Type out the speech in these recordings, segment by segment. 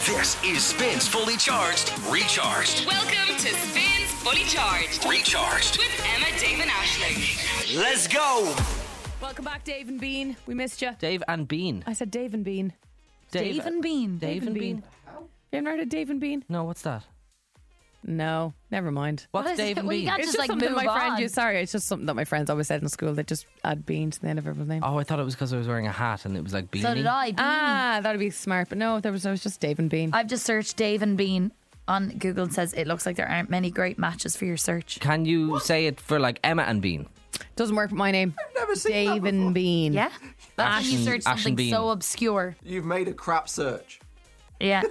This is Spins Fully Charged, Recharged. Welcome to Spins Fully Charged. Recharged. With Emma, Dave and Aisling. Let's go. Welcome back, Dave and Bean. We missed you. Dave and Bean. I said Dave and Bean. Dave and Bean. Dave and Bean. You haven't heard of Dave and Bean? No, what's that? No, never mind. What's is Dave it? and Well, you Bean? can't It's just like something move my friend on. used. Sorry, it's just something that my friends always said in school. They just add Bean to the end of everyone's name. Oh, I thought it was because I was wearing a hat and it was like Beanie. So did I. Bean. That'd be smart. But no, I was just Dave and Bean. I've just searched Dave and Bean on Google and says it looks like there aren't many great matches for your search. Can you say it for like Emma and Bean? Doesn't work with my name. I've never seen Dave that before. and Bean. Yeah? That's when you Ash search and- Ash and something Bean. so obscure. You've made a crap search. Yeah.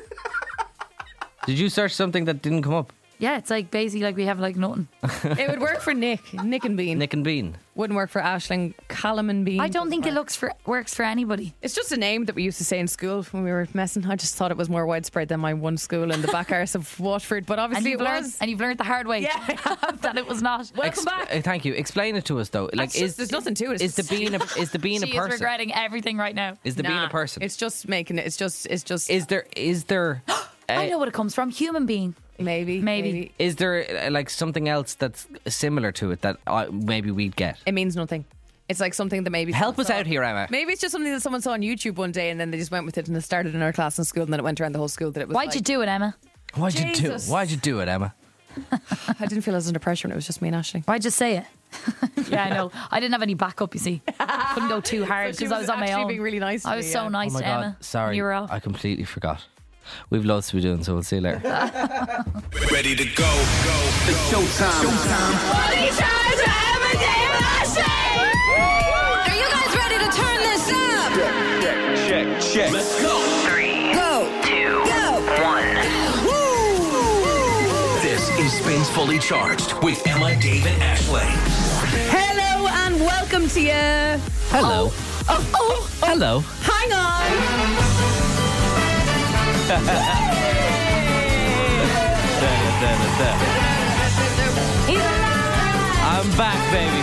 Did you search something that didn't come up? Yeah, it's like basically like we have like nothing. It would work for Nick and Bean. Nick and Bean. Wouldn't work for Aisling. Callum and Bean. I don't think it doesn't work. works for anybody. It's just a name that we used to say in school when we were messing. I just thought it was more widespread than my one school in the back arse of Watford. But obviously it was. And you've learned the hard way that it was not. Welcome back. Thank you. Explain it to us though. Like, There's nothing to it. Is the Bean a She is person? regretting everything right now. Is the Bean Nah, a person? It's just making it. It's just. Is there? I know what it comes from. Human being. Maybe. Is there like something else that's similar to it that maybe we'd get? It means nothing. It's like something that maybe Help someone us saw. out here, Emma. Maybe it's just something that someone saw on YouTube one day and then they just went with it and it started in our class in school and then it went around the whole school that it was. Why'd you do it, Emma? Why'd you do it? Jesus. Why'd you do it, Emma? I didn't feel I was under pressure when it was just me and Aisling. Why'd you say it? Yeah, I know. I didn't have any backup, you see. Couldn't go too hard So she because I was on my actually own. being really nice to I was me, so yeah. nice Oh my to God. Emma. Sorry. You were off. I completely forgot. We've loads to be doing, so we'll see you later. Ready to go. It's showtime. Fully Charged with Emma, Dave and Aisling. Are you guys ready to turn this up? Check. Let's go. 3, Go. 2, Go. 1. This is Spins Fully Charged with Emma, Dave, and Aisling. Hello and welcome to you. Hello. Hello. Hang on. I'm back, baby.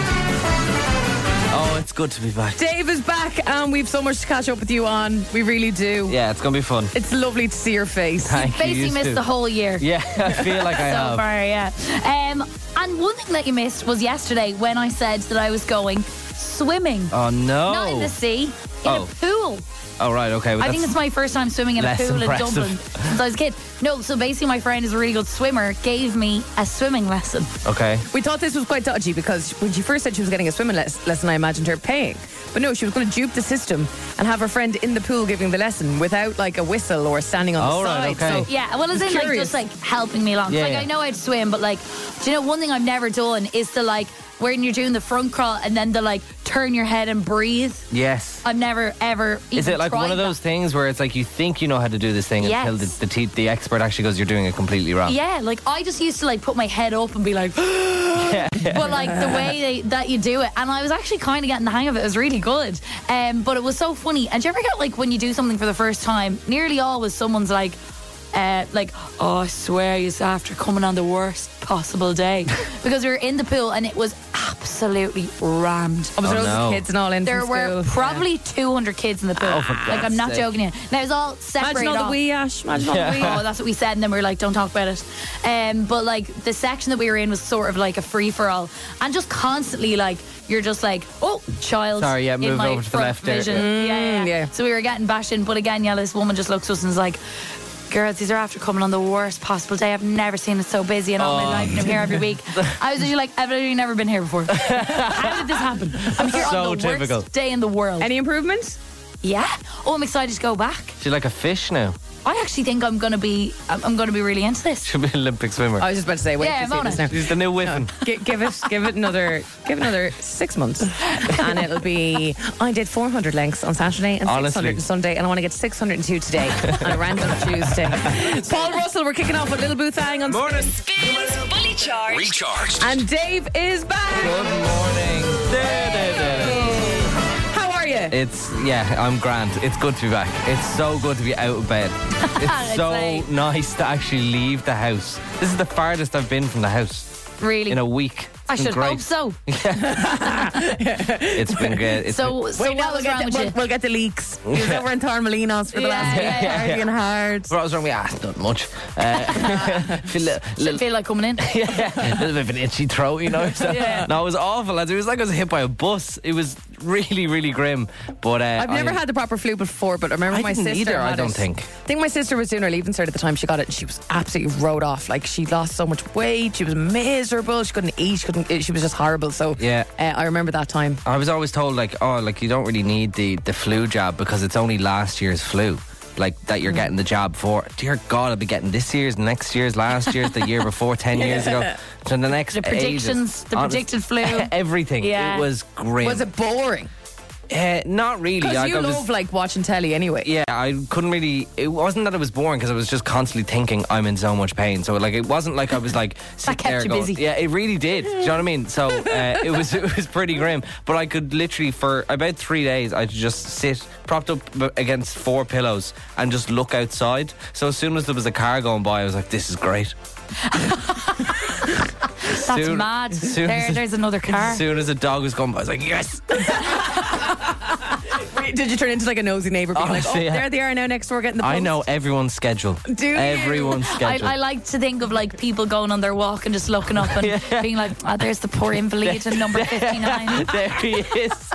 Oh, it's good to be back. Dave is back and we've so much to catch up with you on. We really do. Yeah, it's gonna be fun. It's lovely to see your face. Thank you. Basically you missed too. the whole year. Yeah, I feel like I So have. far, yeah. And one thing that you missed was yesterday when I said that I was going swimming. Oh no. Not in the sea, in Oh. a pool. Oh right, okay. Well, I think that's- it's my first time swimming in a less pool impressive. in Dublin since I was a kid. No, so basically my friend is a really good swimmer, gave me a swimming lesson. okay. We thought this was quite dodgy because when she first said she was getting a swimming lesson, I imagined her paying. But no, she was going to dupe the system and have her friend in the pool giving the lesson without like a whistle or standing on Oh, the right, side. okay. So Yeah, well, as in like Curious. just like helping me along. Yeah, Like yeah. I know how to swim, but like, do you know one thing I've never done is to like when you're doing the front crawl and then to like turn your head and breathe. Yes. I've never ever. Even Is it like one tried of those that. things where it's like you think you know how to do this thing Yes. until the expert actually goes, you're doing it completely wrong? Yeah, like I just used to like put my head up and be like, but like the way that you do it, and I was actually kind of getting the hang of it. It was really good, but it was so funny. And do you ever get like when you do something for the first time, nearly always someone's like, oh, I swear you're after coming on the worst possible day because we were in the pool and it was absolutely rammed. I was Oh, loads no. of kids and all in There from were school. probably 200 kids in the pool. for Like I'm God's not sake. joking you. Now it was all separated Imagine all off. the wee Ash. Imagine all the wee. Oh, that's what we said, and then we were like, don't talk about it. But like the section that we were in was sort of like a free for all, and just constantly like you're just like, oh, child. Sorry, yeah, in move my over to the front left there. vision. Yeah. yeah. So we were getting bashed in, but again, yeah, this woman just looks at us and is like, girls, these are after coming on the worst possible day. I've never seen it so busy in all my life, and I'm here every week. I was literally like, I've literally never been here before. How did this happen? I'm here So on the typical. worst day in the world. Any improvement? Yeah. Oh, I'm excited to go back. She's like a fish now. I actually think I'm gonna be really into this. She'll be an Olympic swimmer. I was just about to say, wait Yeah, to see I'm on this it. now. She's the new Whiffen. Give it another 6 months, and it'll be. I did 400 lengths on Saturday and Honestly. 600 on Sunday, and I want to get 602 today on a random Tuesday. Paul Russell, we're kicking off with Little Booth Hang on. Morning. Spins Fully Charged. Recharged. And Dave is back. Good morning. How are you? I'm grand. It's good to be back. It's so good to be out of bed. It's so like- nice to actually leave the house. This is the farthest I've been from the house Really? in a week. I should great. hope so. It's been great. So Wait, what now was wrong with you? we'll get the leaks. He was over in Torremolinos for the last week, partying hard. What was wrong with you? Not much. Didn't feel like coming in. Yeah, a little bit of an itchy throat, you know. So, no, it was awful, lads. It was like I was hit by a bus. It was really, really grim. But I've never had the proper flu before, but I remember my didn't sister either, had I don't it. think. I think my sister was doing her leaving cert at the time she got it, and she was absolutely rode off. Like, she lost so much weight, she was miserable, she couldn't eat, she was just horrible. So I remember that time. I was always told, like, you don't really need the flu jab because it's only last year's flu. Like, that you're getting the jab for. Dear God, I'll be getting this year's, next year's, last year's, the year before, 10 years ago. So the next The predictions, the predicted flu. Everything. Yeah. It was grim. Was it boring? Not really. Because Like, you I was- love like watching telly anyway. Yeah, I couldn't really. It wasn't that it was boring because I was just constantly thinking I'm in so much pain. So like, it wasn't like I was like sitting kept there you going, busy. yeah, it really did. Do you know what I mean? So it was pretty grim. But I could literally for about 3 days I'd just sit propped up against 4 pillows and just look outside. So as soon as there was a car going by, I was like, this is great. That's mad. There's another car. As soon as a dog was going by, I was like, yes. Did you turn into like a nosy neighbour being like, yeah. there they are now next door getting the post? I know everyone's schedule. Do you? Everyone's schedule. I like to think of like people going on their walk and just looking up and being like, there's the poor invalid in number 59. There he is.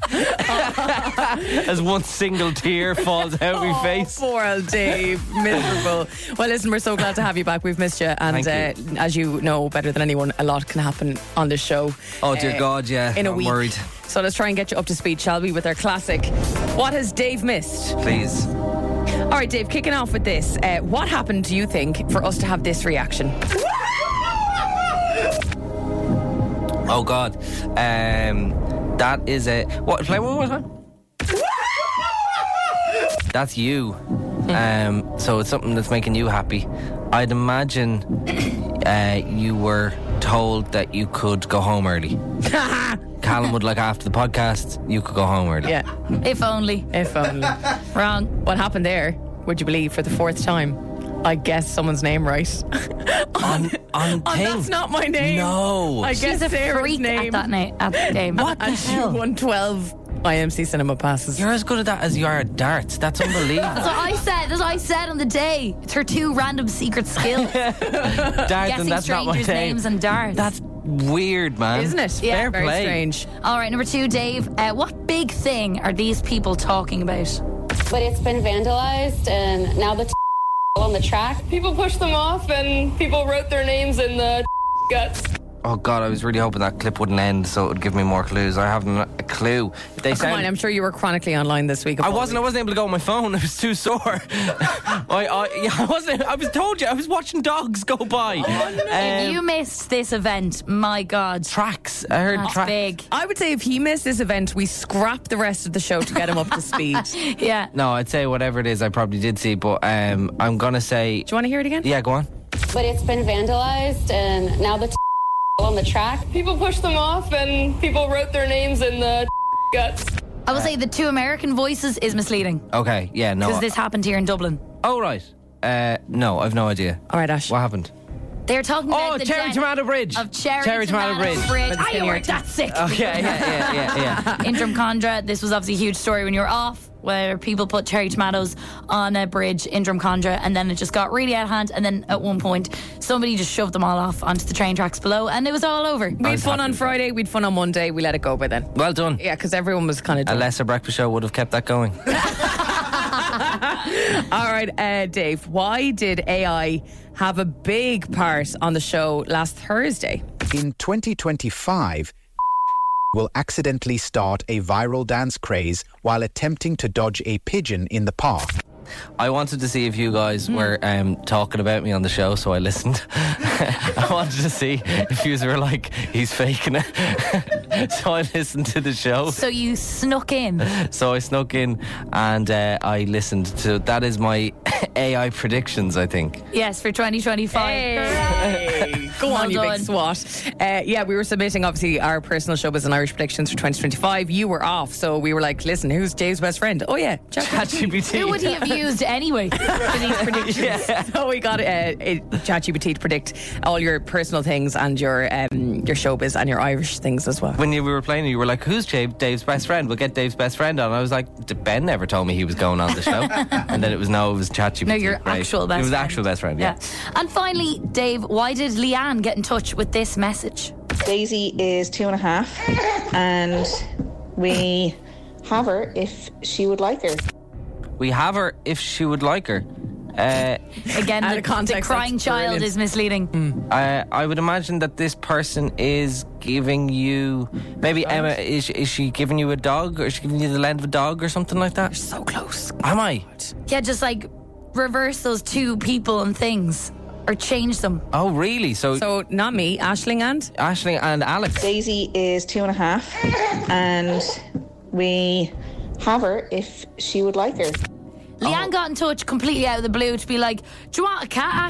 As one single tear falls out my face. Poor old Dave, miserable. Well, listen, we're so glad to have you back. We've missed you, and Thank you. as you know better than anyone, a lot can happen on this show. Oh dear God, yeah. In a I'm week. worried. So let's try and get you up to speed, shall we, with our classic. What has Dave missed? Please. All right, Dave, kicking off with this. What happened, do you think, for us to have this reaction? Oh God. That is a what? Play one more time. That's you. So it's something that's making you happy. I'd imagine you were told that you could go home early. Callum would like after the podcast, you could go home early. Yeah, If only. if only. Wrong. What happened there, would you believe, for the 4th time? I guessed someone's name right. On Oh, thing. that's not my name. No. I She's guessed a Sarah's freak name. at that game. What the And she hell? won 12 IMC cinema passes. You're as good at that as you are at darts. That's unbelievable. That's what I said on the day. It's her 2 random secret skills. Darts, Guessing and that's not my strangers' name. names and darts. That's weird, man. Isn't it? Yeah, Fair Very play. strange. All right, number 2, Dave. What big thing are these people talking about? But it's been vandalized, and now the on the track. People pushed them off and people wrote their names in the guts. Oh God, I was really hoping that clip wouldn't end so it would give me more clues. I haven't a clue. They Come on, I'm sure you were chronically online this week. I wasn't able to go on my phone. I was too sore. I wasn't. I was told you. I was watching dogs go by. If you missed this event, my God. Tracks. I heard That's tracks. big. I would say if he missed this event, we scrap the rest of the show to get him up to speed. Do Yeah. No, I'd say whatever it is, I probably did see, but I'm gonna say. you want to hear it again? Yeah, go on. But it's been vandalized, and now the on the track. People pushed them off and people wrote their names in the guts. I will say the 2 American voices is misleading Okay, yeah, no. because this happened here in Dublin. Oh right. No, I've no idea. All right, Ash. What happened? They're talking about Oh, the Cherry death Tomato Bridge. of Cherry Tomato Bridge. I know where that's sick. Okay, yeah. In Drumcondra, this was obviously a huge story when you were off, where people put cherry tomatoes on a bridge in Drumcondra, and then it just got really out of hand, and then at one point somebody just shoved them all off onto the train tracks below, and it was all over. We had fun on Friday, we'd fun on Monday, we let it go by then. Well done. Yeah, because everyone was kind of A done. lesser breakfast show would have kept that going. All right, Dave, why did AI have a big part on the show last Thursday? In 2025, will accidentally start a viral dance craze while attempting to dodge a pigeon in the park. I wanted to see if you guys were talking about me on the show, so I listened. I wanted to see if you were like, he's faking it. So I listened to the show. So you snuck in. So I snuck in and I listened to. That is my AI predictions, I think. Yes, for 2025. Hey. Go on, you big swat. Yeah, we were submitting, obviously, our personal showbiz and Irish predictions for 2025. You were off, so we were like, listen, who's Dave's best friend? Oh, yeah, ChatGPT. Who would he have used anyway for these predictions? So we got ChatGPT to predict all your personal things and your showbiz and your Irish things as well. When we were playing, you were like, who's Dave's best friend? We'll get Dave's best friend on. I was like, Ben never told me he was going on the show. And then it was ChatGPT. No, your actual best friend. It was actual best friend, yeah. And finally, Dave, why did Leanne get in touch with this message? Daisy is 2.5 and we have her if she would like her. We have her if she would like her. Again, the crying child is misleading. I would imagine that this person is giving you, maybe Emma, is she giving you a dog, or is she giving you the length of a dog or something like that? You're so close. Am I? Yeah, just like reverse those two people and things, or change them. Oh, really? So not me, Aisling and Alex. Daisy is 2.5 and we have her if she would like her. Leanne got in touch completely out of the blue to be like, do you want a cat,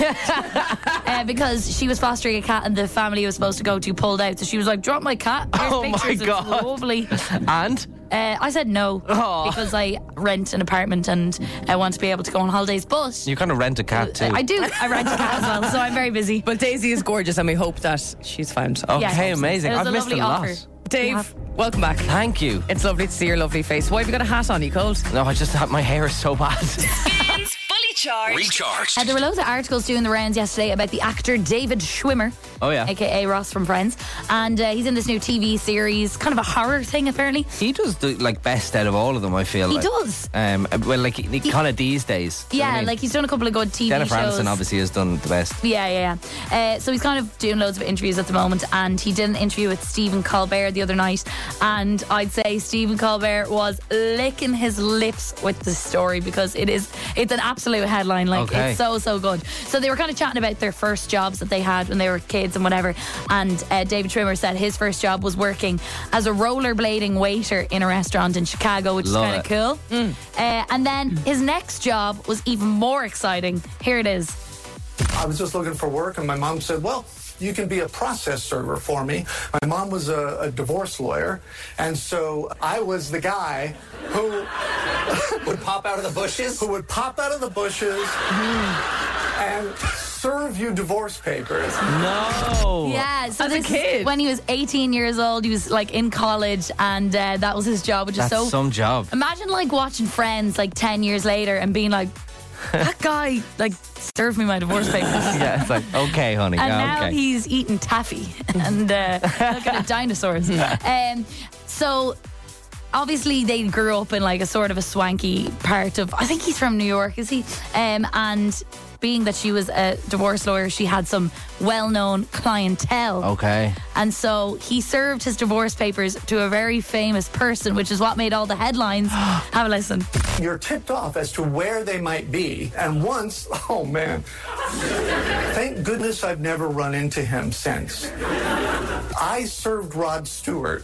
Aisling? Because she was fostering a cat and the family was supposed to go to pulled out. So she was like, do you want my cat? Here's pictures. My God. It's lovely. And? I said no because I rent an apartment and I want to be able to go on holidays. But you kind of rent a cat too. I do. I rent a cat as well, so I'm very busy. But Daisy is gorgeous and we hope that she's found. Okay, amazing. I've missed a lot. Offer. Dave, welcome back. Thank you. It's lovely to see your lovely face. Why have you got a hat on? You cold? No, I just had my hair is so bad. Spins Fully Charged. Recharged. There were loads of articles doing the rounds yesterday about the actor David Schwimmer. Oh, yeah. AKA Ross from Friends. And he's in this new TV series, kind of a horror thing, apparently. He does the best out of all of them, I feel. He like. does. Well, kind of these days. Yeah, I mean? He's done a couple of good TV Jennifer shows. Aniston obviously has done the best. Yeah. So he's kind of doing loads of interviews at the moment, and he did an interview with Stephen Colbert the other night, and I'd say Stephen Colbert was licking his lips with the story because it's an absolute headline. It's so good. So they were kind of chatting about their first jobs that they had when they were kids and whatever. And David Schwimmer said his first job was working as a rollerblading waiter in a restaurant in Chicago, which is kind of cool. And then his next job was even more exciting. Here it is. I was just looking for work, and my mom said, well, you can be a process server for me. My mom was a divorce lawyer, and so I was the guy who would pop out of the bushes? And serve you divorce papers. No. Yeah, so as a kid. When he was 18 years old, he was like in college, and that was his job, which is so... That's some job. Imagine like watching Friends like 10 years later and being like, that guy like served me my divorce papers. Yeah, it's like, okay, honey. And now he's eating taffy and looking at dinosaurs. So obviously they grew up in like a sort of a swanky part of, I think he's from New York, is he? And being that she was a divorce lawyer, she had some well-known clientele. Okay. And so he served his divorce papers to a very famous person, which is what made all the headlines. Have a listen. You're tipped off as to where they might be. And once, oh man, thank goodness I've never run into him since. I served Rod Stewart.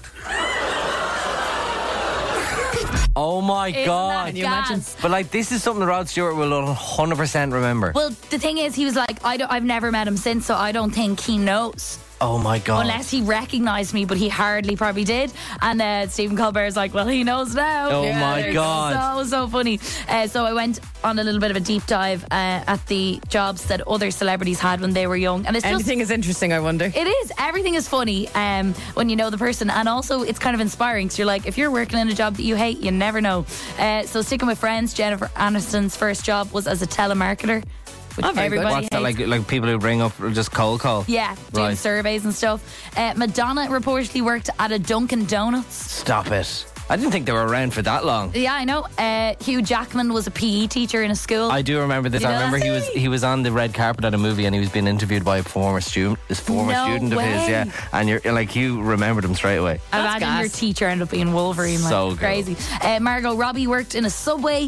Oh my God. Can you imagine? But like, this is something Rod Stewart will 100% remember. Well, the thing is, he was like, I've never met him since, so I don't think he knows. Oh my God. Unless he recognised me, but he hardly probably did. And Stephen Colbert's like, well, he knows now. Oh my God. So funny. So I went on a little bit of a deep dive at the jobs that other celebrities had when they were young. And it's Anything is interesting, I wonder. It is. Everything is funny when you know the person. And also, it's kind of inspiring. So you're like, if you're working in a job that you hate, you never know. So sticking with Friends, Jennifer Aniston's first job was as a telemarketer. What's that, like people who ring up or just cold call? Yeah, doing surveys and stuff. Madonna reportedly worked at a Dunkin' Donuts. Stop it. I didn't think they were around for that long. Yeah, I know. Hugh Jackman was a PE teacher in a school. I do remember this. I remember he was on the red carpet at a movie and he was being interviewed by a former student. This former student of his, yeah. And you're like, you remembered him straight away. Imagine your teacher ended up being Wolverine. So crazy. Margot Robbie worked in a Subway.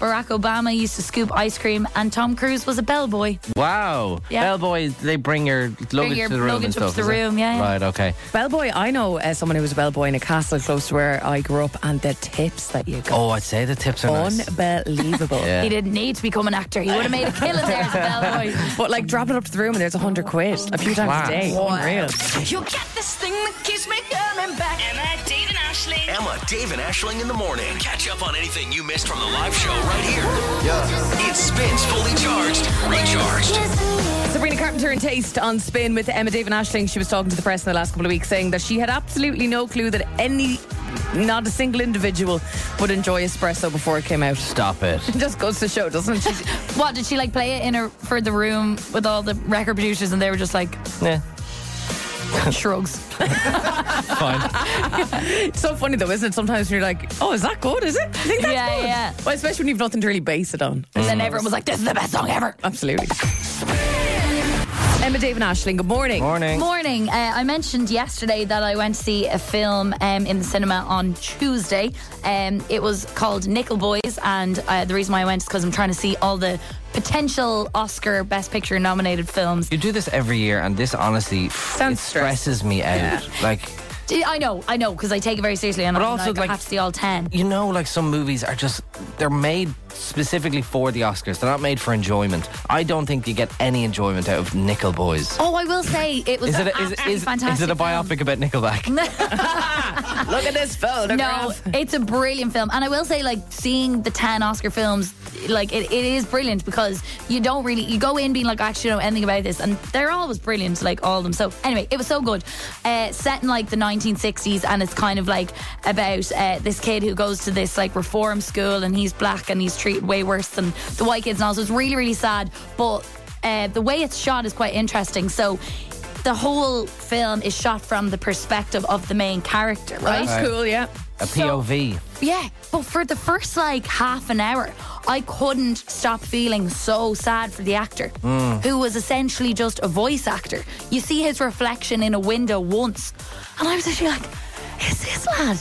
Barack Obama used to scoop ice cream, and Tom Cruise was a bellboy. Wow. Yeah. Bellboy, they bring your luggage to the room luggage and stuff. up to the is it? room, yeah. Right, okay. Bellboy, I know someone who was a bellboy in a castle close to where I grew up, and the tips that you got. Oh, I'd say the tips are nice. Unbelievable. Yeah. He didn't need to become an actor. He would have made a killing there as a bellboy. But like dropping it up to the room and there's 100 quid a few times a day. Unreal. You get this thing that keeps me coming back. Emma, Dave and Ashling. Emma, Dave and Ashling in the morning. Catch up on anything you missed from the live show right here. It spins fully charged, recharged. Sabrina Carpenter and Taste on Spin with Emma, Dave and Ashling. She was talking to the press in the last couple of weeks saying that she had absolutely no clue that not a single individual would enjoy espresso before it came out. Stop it. It just goes to show, doesn't it? What, did she like play it for the room with all the record producers and they were just like, Yeah. shrugs? Fine. It's so funny though, isn't it? Sometimes when you're like, oh, is that good? Is it? I think that's good. Yeah. Well, especially when you've nothing to really base it on. And then everyone was like, this is the best song ever. Absolutely. Emma, Dave and Ashling, good morning. Morning. I mentioned yesterday that I went to see a film in the cinema on Tuesday. It was called Nickel Boys, and the reason why I went is because I'm trying to see all the potential Oscar Best Picture nominated films. You do this every year, and this honestly stresses me out. Yeah. Like, I know, because I take it very seriously, and But I'm also, like, I have to see all 10. you know, like some movies are just, they're made specifically for the Oscars. They're not made for enjoyment. I don't think you get any enjoyment out of Nickel Boys. Oh, I will say it was Is absolutely fantastic. Is it a biopic about Nickelback? Look at this photograph. No, it's a brilliant film, and I will say, like, seeing the 10 Oscar films, like it is brilliant because you go in being like, I actually don't know anything about this, and they're always brilliant, like all of them. So anyway, it was so good. Set in like the 1960s, and it's kind of like about this kid who goes to this like reform school, and he's black and he's treated way worse than the white kids and all. So it's really, really sad, but the way it's shot is quite interesting. So the whole film is shot from the perspective of the main character, right? That's cool, yeah. A POV. Yeah, but for the first like half an hour, I couldn't stop feeling so sad for the actor, who was essentially just a voice actor. You see his reflection in a window once, and I was actually like, is this lad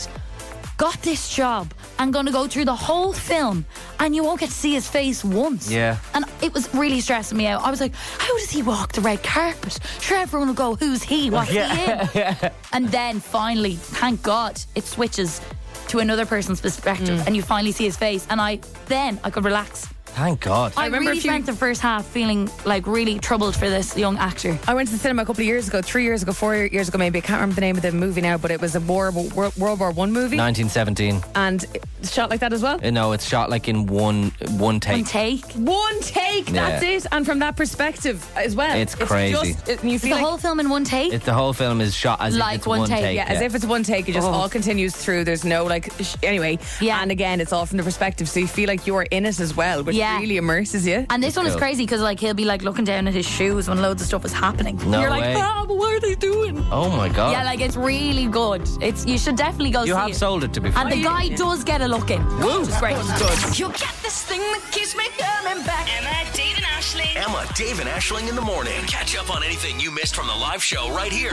got this job and going to go through the whole film and you won't get to see his face once? Yeah. And it was really stressing me out. I was like, how does he walk the red carpet? Sure, everyone will go, who's he? What's he in? And then finally, thank God, it switches to another person's perspective and you finally see his face, and I could relax. Thank God. I remember really spent the first half feeling like really troubled for this young actor. I went to the cinema a couple of years ago, 3 years ago, 4 years ago maybe. I can't remember the name of the movie now, but it was a World War I movie. 1917. And it's shot like that as well? No, it's shot like in one take. One take? One take, that's it. And from that perspective as well. It's crazy. You feel the whole film in one take? The whole film is shot as like if it's one take. Yeah, as if it's one take. It just all continues through. There's no like, anyway. Yeah. And again, it's all from the perspective. So you feel like you're in it as well, which really immerses you. And this one is crazy because like he'll be like looking down at his shoes when loads of stuff is happening. No You're way. like, but what are they doing? Oh my God. Yeah, like it's really good. You should definitely go see it. You have sold it, to be fair. And the guy does get a look in. Woo. Which is great. You get this thing that keeps me coming back. Emma, Dave and Ashling. Emma, Dave and Ashling in the morning. Catch up on anything you missed from the live show right here.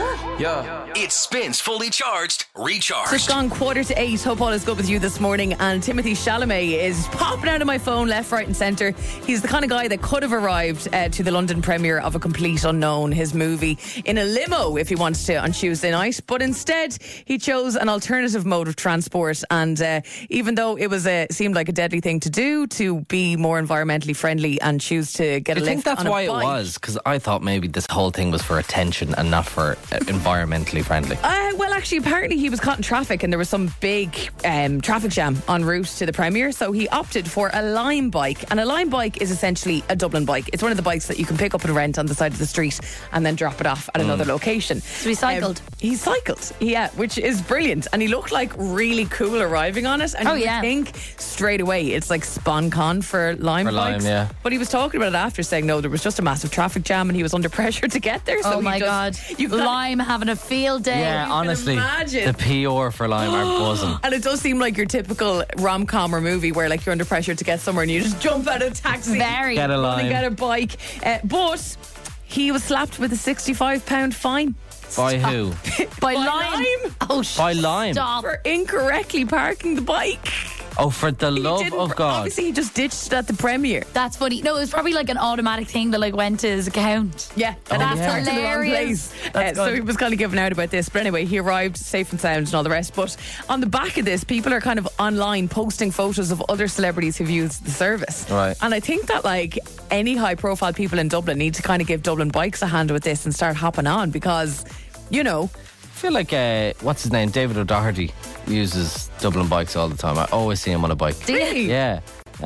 It spins fully charged, recharged. It's gone 7:45. Hope all is good with you this morning. And Timothy Chalamet is popping out of my phone left, right and centre. He's the kind of guy that could have arrived to the London premiere of A Complete Unknown, his movie, in a limo if he wanted to on Tuesday night. But instead, he chose an alternative mode of transport. And even though it was seemed like a deadly thing to do, to be more environmentally friendly and choose to get a lift on a bike. I think that's why it was, because I thought maybe this whole thing was for attention and not for environmentally friendly. Well, actually, apparently he was caught in traffic and there was some big traffic jam en route to the premiere, so he opted for a Lime bike. And a Lime bike is essentially a Dublin bike. It's one of the bikes that you can pick up and rent on the side of the street and then drop it off at another location. So he cycled? He cycled, yeah, which is brilliant. And he looked like really cool arriving on it. And you would think straight away it's like SponCon for Lime bikes. Yeah. But he was talking about it after, saying no, there was just a massive traffic jam and he was under pressure to get there. So oh my God. Lime having a field day. Yeah, honestly, the PR for Lime are buzzing. And it does seem like your typical rom-com or movie where like you're under pressure to get somewhere and you just jump out of a taxi, get a Lime, and get a bike. But he was slapped with a £65 fine. By who? By Lime. Oh, by Lime. Stop. For incorrectly parking the bike. Oh, for the love of God. Obviously, he just ditched it at the premiere. That's funny. No, it was probably like an automatic thing that like went to his account. Yeah, and that's parked in the wrong hilarious. place. So he was kind of giving out about this. But anyway, he arrived safe and sound and all the rest. But on the back of this, people are kind of online posting photos of other celebrities who've used the service. Right. And I think that like any high profile people in Dublin need to kind of give Dublin Bikes a hand with this and start hopping on because, you know. I feel like, what's his name? David O'Doherty uses Dublin Bikes all the time. I always see him on a bike. Really? Yeah.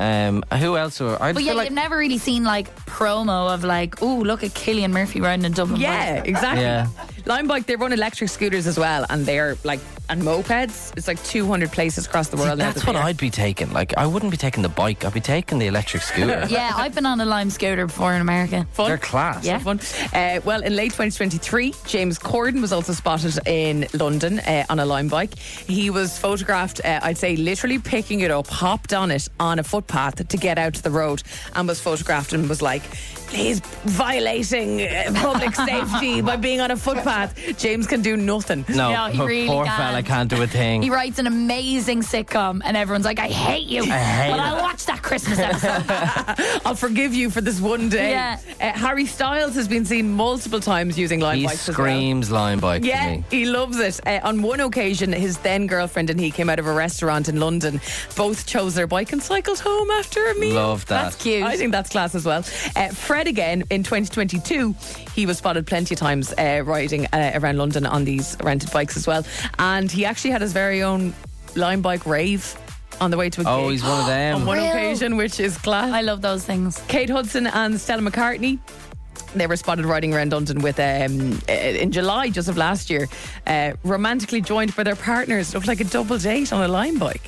Who else? But yeah, you've never really seen like promo of like, oh, look at Cillian Murphy riding a Dublin bike. Yeah, exactly. Yeah. Lime Bike, they run electric scooters as well, and they're like, and mopeds. It's like 200 places across the world. That's what I'd be taking. Like, I wouldn't be taking the bike. I'd be taking the electric scooter. Yeah, I've been on a Lime scooter before in America. Fun. They're class. Yeah. Fun. Well, in late 2023, James Corden was also spotted in London on a Lime Bike. He was photographed, I'd say, literally picking it up, hopped on it on a footpath to get out to the road, and was photographed and was like, he's violating public safety by being on a footpath. James can do nothing. No, he really poor can't. fella can't do a thing. He writes an amazing sitcom and everyone's like, I hate you. But I'll watch that Christmas episode. I'll forgive you for this one day. Yeah. Harry Styles has been seen multiple times using Lime He Bikes screams Lime Bike to Yeah, me. he loves it. On one occasion, his then girlfriend and he came out of a restaurant in London. Both chose their bike and cycled home after a meal. Love that. That's cute. I think that's class as well. Fred again, in 2022, he was spotted plenty of times riding around London on these rented bikes as well. And he actually had his very own Lime Bike rave on the way to a gig. Oh, he's one of them. On one Real? occasion, which is class. I love those things. Kate Hudson and Stella McCartney, they were spotted riding around London with in July just of last year, romantically joined by their partners. It looked like a double date on a Lime Bike.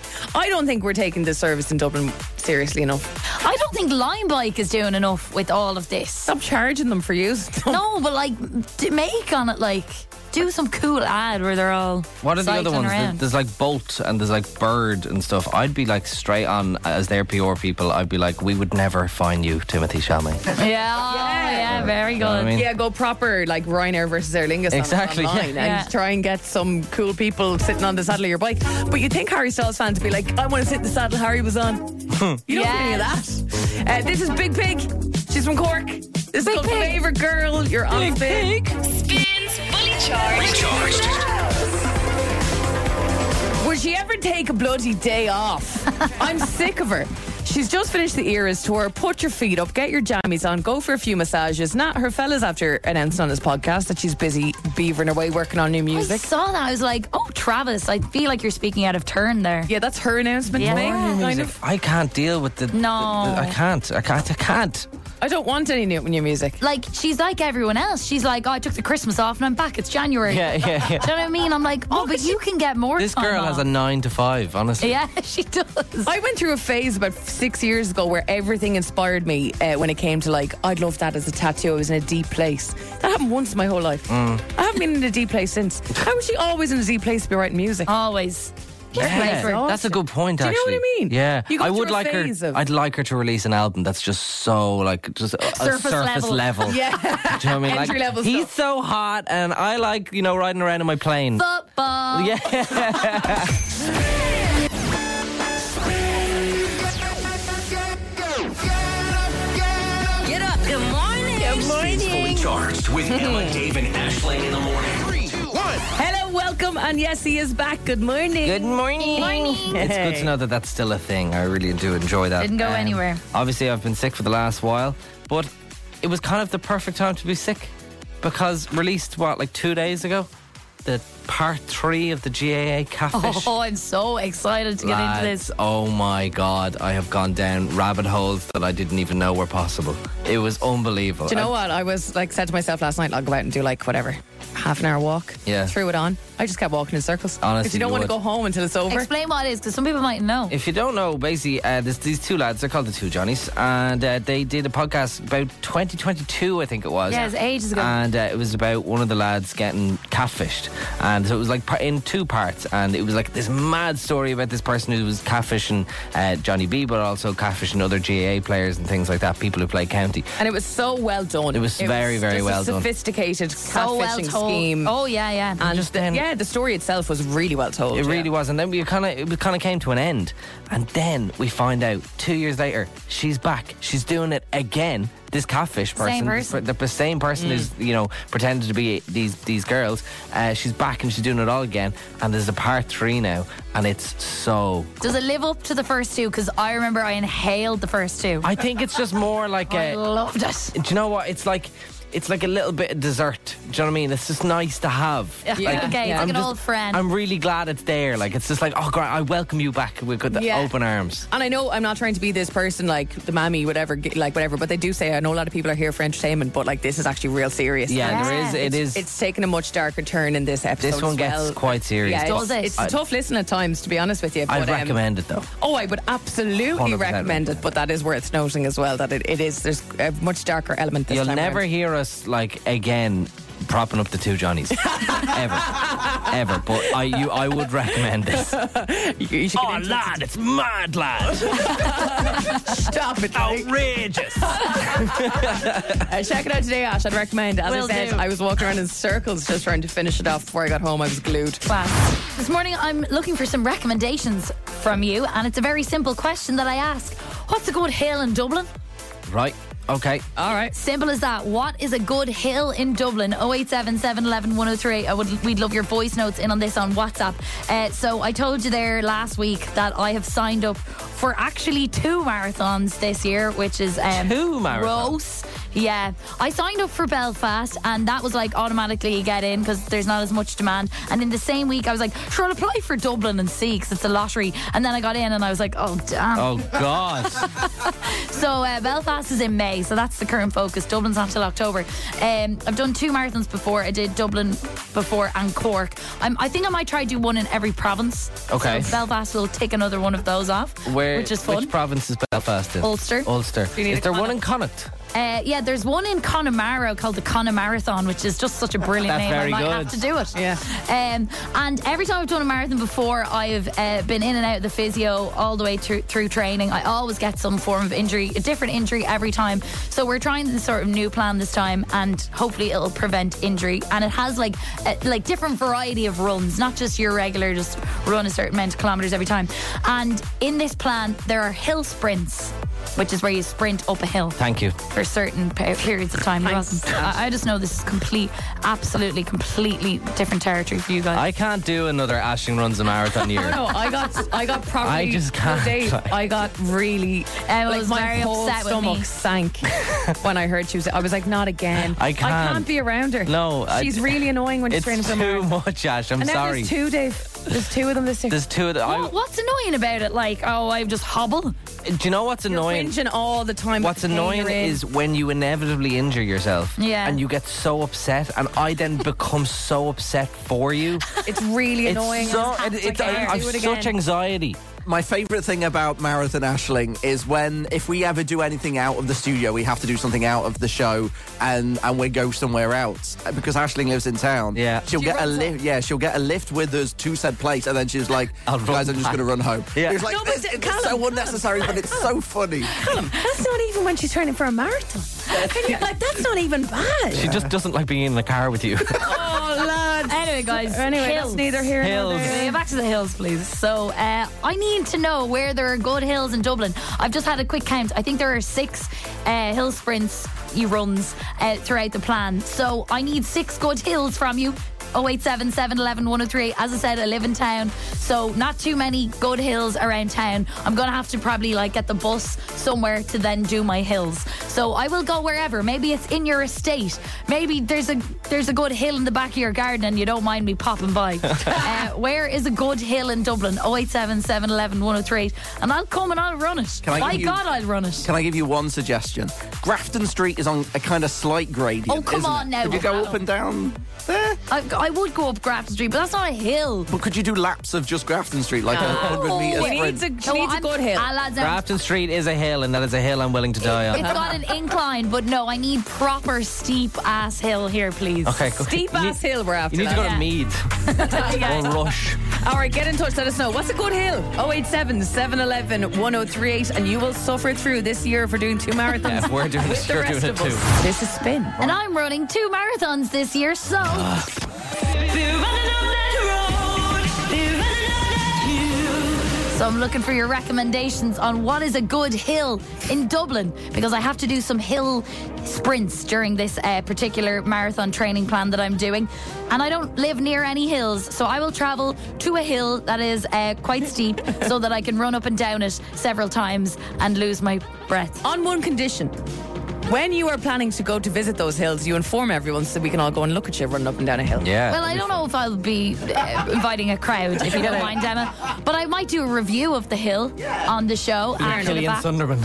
I don't think we're taking this service in Dublin seriously enough. I don't think Lime Bike is doing enough with all of this. Stop charging them for using them. No, but like, make on it like, do some cool ad where they're all What are the other cycling ones? around. There's like Bolt and there's like Bird and stuff. I'd be like straight on as their PR people. I'd be like, we would never find you, Timothy Chalamet. Yeah, very good. know what I mean? Yeah, go proper like Ryanair versus Aer Lingus Exactly, online yeah. and try and get some cool people sitting on the saddle of your bike. But you think Harry Styles fans would be like, I want to sit in the saddle Harry was on. You don't think any of that. This is Big Pig. She's from Cork. This is called Favourite Girl. You're on Spin. Spins Fully Charged. Recharged. Would she ever take a bloody day off? I'm sick of her. She's just finished the Eras tour. Put your feet up, get your jammies on, go for a few massages. Her fella's after announcing on his podcast that she's busy beavering away working on new I music. saw that. I was like, oh, Travis, I feel like you're speaking out of turn there. Yeah, that's her announcement Yeah. to make. More Kind of. I can't deal with the. No. I can't. I don't want any new music. Like, she's like everyone else. She's like, oh, I took the Christmas off and I'm back. It's January. Yeah. Do you know what I mean? I'm like, oh, but you can get more This time girl off. has a 9 to 5, honestly. Yeah, she does. I went through a phase about 6 years ago where everything inspired me when it came to like, I'd love that as a tattoo. I was in a deep place. That happened once in my whole life. I haven't been in a deep place since. How was she always in a deep place to be writing music? Always. Yeah, that's a good point. Do you know Actually, what I mean? Yeah, You go I through would a like her. phase of- I'd like her to release an album that's just so like just a surface level. Yeah. Do you know what I mean? Entry level he's stuff. so hot, and I like riding around in my plane. Football. Yeah. Get up. Good morning. Spins Fully Charged with Emma, Dave, and Ashling in the morning. 3, 2, 1. Hello, welcome, and yes, he is back. Good morning. Good morning. It's good to know that that's still a thing. I really do enjoy that. Didn't go anywhere. Obviously, I've been sick for the last while, but it was kind of the perfect time to be sick because released, like 2 days ago, the part 3 of the GAA Catfish. Oh, I'm so excited to get into Lads, this. oh my God, I have gone down rabbit holes that I didn't even know were possible. It was unbelievable. Do you know what? I was like, said to myself last night, I'll go out and do like whatever, half an hour walk. Yeah. Threw it on. I just kept walking in circles. Honestly, because you don't you want to would. go home until it's over. Explain what it is, because some people might know. If you don't know, basically, there's these two lads, they're called the Two Johnnies, and they did a podcast about 2022, I think it was. Yeah, it was ages ago. And it was about one of the lads getting catfished. And so it was like in 2 parts, and it was like this mad story about this person who was catfishing Johnny B, but also catfishing other GAA players and things like that, people who play county. And it was so well done. It was very, very just well a done. sophisticated So well catfishing told. scheme. Oh, yeah. And Just then, Yeah, the story itself was really well told. It really was, and then it kind of came to an end, and then we find out 2 years later she's back. She's doing it again. This catfish person, the same person who's pretended to be these girls. She's back and she's doing it all again. And there's a part 3 now, and it's so. Does it live up to the first 2? Because I remember I inhaled the first 2. I think it's just more like I loved it. Do you know what? It's like a little bit of dessert. Do you know what I mean? It's just nice to have. Yeah. Okay, it's like an old friend. I'm really glad it's there. Like, it's just like, oh God, I welcome you back with open arms. And I know I'm not trying to be this person like the mammy, whatever, but they do say, I know a lot of people are here for entertainment, but like this is actually real serious. Yeah, there is. It is. It's taken a much darker turn in this episode. This one gets quite serious. Yeah, it's a tough listen at times, to be honest with you. But, I'd recommend it though. Oh, I would absolutely recommend it, but that is worth noting as well that it is. There's a much darker element this time. You'll never hear us like again propping up the 2 Johnnies ever, but I would recommend this. Lad, it's mad, lad. Stop it, outrageous. Check it out today, Ash. I'd recommend. As I said, I was walking around in circles just trying to finish it off before I got home. I was glued. Wow. This morning I'm looking for some recommendations from you, and it's a very simple question that I ask. What's a good hill in Dublin? Right. Okay. All right. Simple as that. What is a good hill in Dublin? 087 711 1038. We'd love your voice notes in on this on WhatsApp. So I told you there last week that I have signed up for actually 2 marathons this year, which is 2 marathons. Gross. Yeah, I signed up for Belfast, and that was like automatically get in because there's not as much demand. And in the same week, I was like, sure, I'll apply for Dublin and see because it's a lottery. And then I got in, and I was like, oh damn. Oh God. So Belfast is in May, so that's the current focus. Dublin's not till October. I've done 2 marathons before. I did Dublin before and Cork. I think I might try to do one in every province. Okay. So Belfast will take another one of those off, which is fun. Which province is Belfast in? Ulster. Is there one in Connacht? Yeah, there's one in Connemara called the Connemarathon, which is just such a brilliant name. I might have to do it. Yeah. And every time I've done a marathon before, I've been in and out of the physio all the way through training. I always get some form of injury, a different injury every time. So we're trying this sort of new plan this time, and hopefully it'll prevent injury. And it has like different variety of runs, not just your regular just run a certain amount of kilometres every time. And in this plan, there are hill sprints, which is where you sprint up a hill. Thank you. For certain periods of time. I just know this is absolutely, completely different territory for you guys. I can't do another Aisling Runs a Marathon year. No, I got probably. I just can't. I got really. Was my very whole upset with stomach me. Sank when I heard she was. I was like, not again. I can't be around her. No, she's really annoying when she's training for a marathon. It's too much, Ash. I'm sorry. There's 2, Dave. There's 2 of them this year. There's 2 of them. What's annoying about it? Like, I just hobble. Do you know what's annoying? You're whinging all the time. What's annoying is when you inevitably injure yourself. Yeah. And you get so upset, and I then become so upset for you. It's really annoying. I've such anxiety. My favourite thing about Marathon Aisling is if we ever do anything out of the studio, we have to do something out of the show, and we go somewhere else because Aisling lives in town. Yeah, she'll get a lift. Yeah, she'll get a lift with us to said place, and then she's like, "Guys, I'm just going to run home." Yeah, it's like it's so unnecessary, but it's so funny. Callum, that's not even when she's training for a marathon. That's not even bad. She just doesn't like being in the car with you. Oh, lads. Anyway, guys. That's neither here nor there. Back to the hills, please. So, I need to know where there are good hills in Dublin. I've just had a quick count. I think there are 6 hill sprints, runs throughout the plan. So, I need 6 good hills from you. 087 711 1038. As I said, I live in town, so not too many good hills around town. I'm gonna have to probably get the bus somewhere to then do my hills. So I will go wherever. Maybe it's in your estate. Maybe there's a good hill in the back of your garden and you don't mind me popping by. Where is a good hill in Dublin? 087 711 1038. And I'll come and I'll run it. I'll run it. Can I give you one suggestion? Grafton Street is on a kind of slight gradient. Oh, come on now. Could you go up and down there? I would go up Grafton Street, but that's not a hill. But could you do laps of just Grafton Street, like 100 metres sprint? She needs a good hill. Grafton Street is a hill, and that is a hill I'm willing to die on. It's got an incline, but no, I need proper steep ass hill here, please. Okay, cool. Steep ass hill we're after. You need to go to Meath or Rush. All right, get in touch. Let us know. What's a good hill? 087 711 1038, and you will suffer through this year for doing 2 marathons. Yeah, if we're doing this, you're doing it too. This is Spin. And I'm running 2 marathons this year, so... So I'm looking for your recommendations on what is a good hill in Dublin, because I have to do some hill sprints during this particular marathon training plan that I'm doing, and I don't live near any hills, so I will travel to a hill that is quite steep so that I can run up and down it several times and lose my breath. On one condition. When you are planning to go to visit those hills, you inform everyone so we can all go and look at you running up and down a hill. Yeah. Well, I don't know if I'll be inviting a crowd, if you don't mind, Emma. But I might do a review of the hill on the show. Killian Sunderman.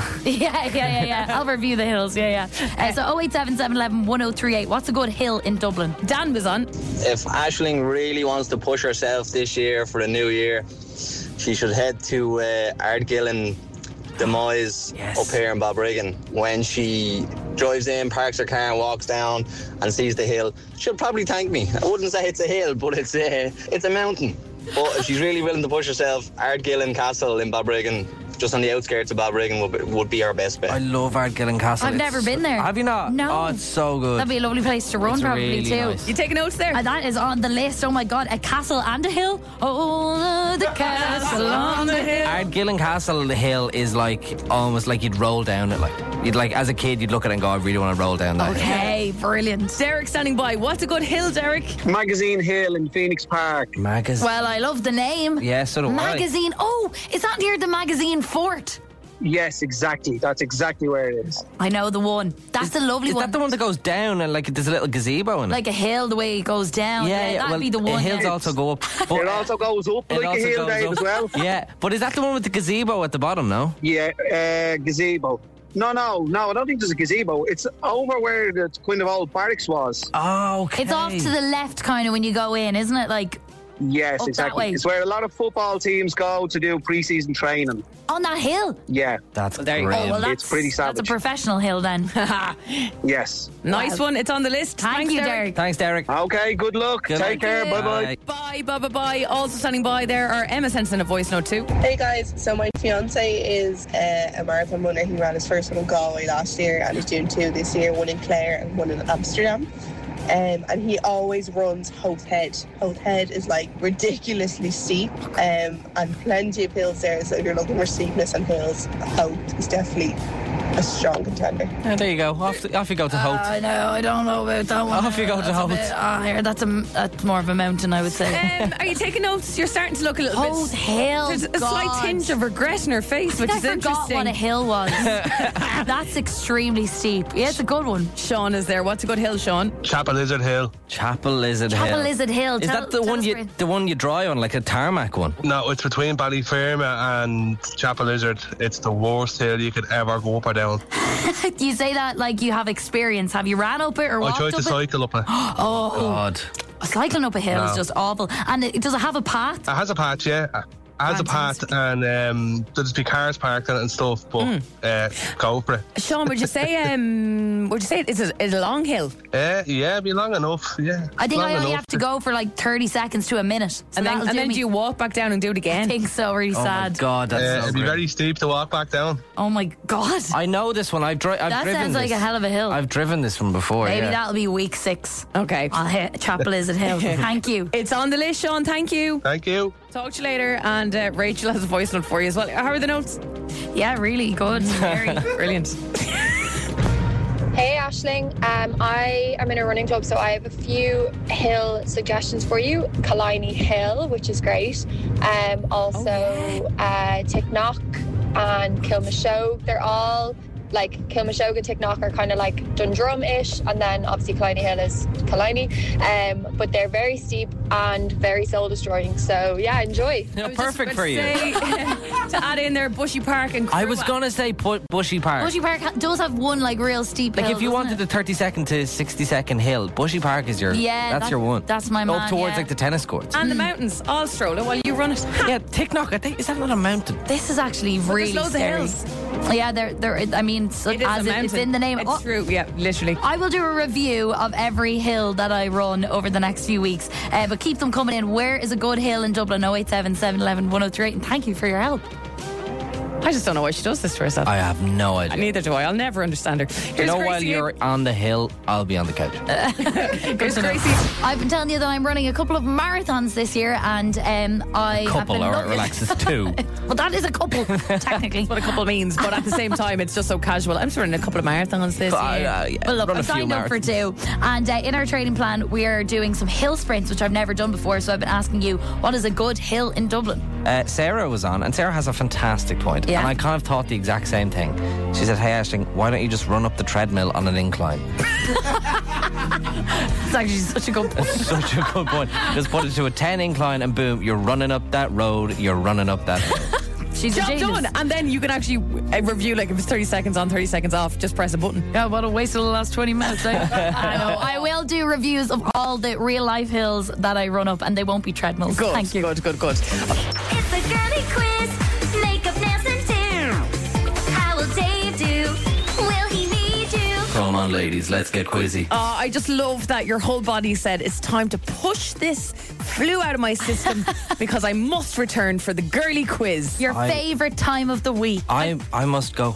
Yeah. I'll review the hills, yeah. So 087 711 1038. What's a good hill in Dublin? Dan was on. If Aisling really wants to push herself this year for the new year, she should head to Ardgillen Demise up here in Balbriggan. When she drives in, parks her car and walks down and sees the hill, she'll probably thank me. I wouldn't say it's a hill, but it's a mountain. But if she's really willing to push herself, Ardgillen Castle in Balbriggan, just on the outskirts of Balbriggan, would be our best bet. I love Ardgillen Castle. I've never been there. Have you not? No. Oh, it's so good. That'd be a lovely place to run, It's probably really too. nice. You taking notes there? And that is on the list. Oh my God, a castle and a hill. Oh, the castle on the hill. Ardgillen Castle hill is like almost like you'd roll down it. Like as a kid, you'd look at it and go, I really want to roll down that hill. Okay, brilliant. Derek standing by. What's a good hill, Derek? Magazine Hill in Phoenix Park. Magazine. Well, I love the name. Yeah, so do I. Magazine. Oh, is that near the Magazine Fort? Yes, exactly. That's exactly where it is. I know the one. That's the lovely Is one. that the one that goes down and like there's a little gazebo in it? Like a hill, the way it goes down. That'd well, be the one. hills also go up. It also goes up like a hill, Dave, as well. Yeah, but is that the one with the gazebo at the bottom, no? Yeah, gazebo. No, I don't think there's a gazebo. It's over where the kind of old barracks was. Oh, okay. It's off to the left, kind of, when you go in, isn't it? Like, yes, up that exactly. way. It's where a lot of football teams go to do pre-season training. on that hill. Yeah. That's there you great. go. Oh, well, that's, It's pretty savage. That's a professional hill then. Yes. Nice one. It's on the list. Thank you, Derek. Thanks, Derek. Okay, good luck. Take care. Bye-bye. Bye. Also standing by there are Emma sent in a voice note too. Hey guys, so my fiance is a marathon runner. He ran his first one in Galway last year and he's doing two this year, one in Clare and one in Amsterdam. And he always runs Howth Head. Howth Head is like ridiculously steep and plenty of hills there. So if you're looking for steepness and hills, Howth is definitely a strong contender. Yeah, there you go. Off you go to Howth. I know. I don't know about that one. Off you go to Howth. That's more of a mountain, I would say. Are you taking notes? You're starting to look a little Howth bit... Hill. There's a slight tinge of regret in her face, which is I forgot interesting. what a hill was. That's extremely steep. Yeah, it's a good one. Sean is there. What's a good hill, Sean? Chapel Lizard Hill. Chapel Lizard Hill. Chapel Lizard Hill. Is that the one you drive on, like a tarmac one? No, it's between Ballyferma and Chapel Lizard. It's the worst hill you could ever go up or down. You say that like you have experience. Have you ran up it or walked I up tried to cycle up it. Oh, God. Cycling up a hill is just awful. And does it have a path? It has a patch, yeah. It has a path, and there's be cars parked on it and stuff, but go for it. Sean, would you say it's a long hill? Yeah, it'd be long enough, yeah. I think I only have to go for like 30 seconds to a minute. So and then do you walk back down and do it again? I think so, really sad. Oh my God, that's so it'd be very steep to walk back down. Oh my God. I know this one. I've driven that sounds like this. a hell of a hill. I've driven this one before. Maybe yeah. that'll be week 6. Okay. I'll hit Chapel Lizard Hill. Thank you. It's on the list, Sean. Thank you. Thank you. Talk to you later. And Rachel has a voice note for you as well. How are the notes? Yeah, really good. Very brilliant. Hey Aisling, I am in a running club, so I have a few hill suggestions for you. Killiney Hill, which is great. Also Ticknock and Kilmashogue. They're all like Kilmashogue and Ticknock are kind of like Dundrum-ish, and then obviously Killiney Hill is Killiney. But they're very steep and very soul destroying. So yeah, enjoy. Perfect for you. To add in there, Bushy Park and I was gonna say Bushy Park. Bushy Park does have one like real steep Like hill, if you wanted a 30-second to 60-second hill, Bushy Park is your that's your one. That's my man. Up towards yeah. like the tennis courts. And the mountains, all stroller while you run it. Yeah, Ticknock, I think, is that not a mountain? This is actually really there's loads scary. of hills. Yeah, there. I mean, It is a mountain. it's in the name. It's true, yeah, literally. I will do a review of every hill that I run over the next few weeks. But keep them coming in. Where is a good hill in Dublin? 087 711 1038. And thank you for your help. I just don't know why she does this to herself. I have no idea. Neither do I. I'll never understand her. You know, while you're on the hill, I'll be on the couch. Here's Gracie. I've been telling you that I'm running a couple of marathons this year, and I have Couple, been all right, loving- relax, it's 2. Well, that is a couple, technically. That's what a couple means, but at the same time, it's just so casual. I'm just running a couple of marathons this year. Yeah. Well, look, Run a I few signed up for marathons. 2, and in our training plan, we are doing some hill sprints, which I've never done before. So I've been asking you, what is a good hill in Dublin? Sarah was on, and Sarah has a fantastic point. Yeah. And I kind of thought the exact same thing. She said, "Hey, Aisling, why don't you just run up the treadmill on an incline?" It's actually such a good point. That's such a good point. Just put it to a 10 incline, and boom, you're running up that road. You're running up that hill. She's Job a genius. done. And then you can actually review, like, if it's 30 seconds on, 30 seconds off, just press a button. Yeah, what a waste of the last 20 minutes. I know. I will do reviews of all the real life hills that I run up, and they won't be treadmills. Good. Thank you. Good. It's the girly quiz. Makeup, nails, and do. How will Dave do? Will he need you? Come on, ladies, let's get quizzy. I just love that your whole body said it's time to push this flu out of my system because I must return for the girly quiz. Your favourite time of the week. I must go.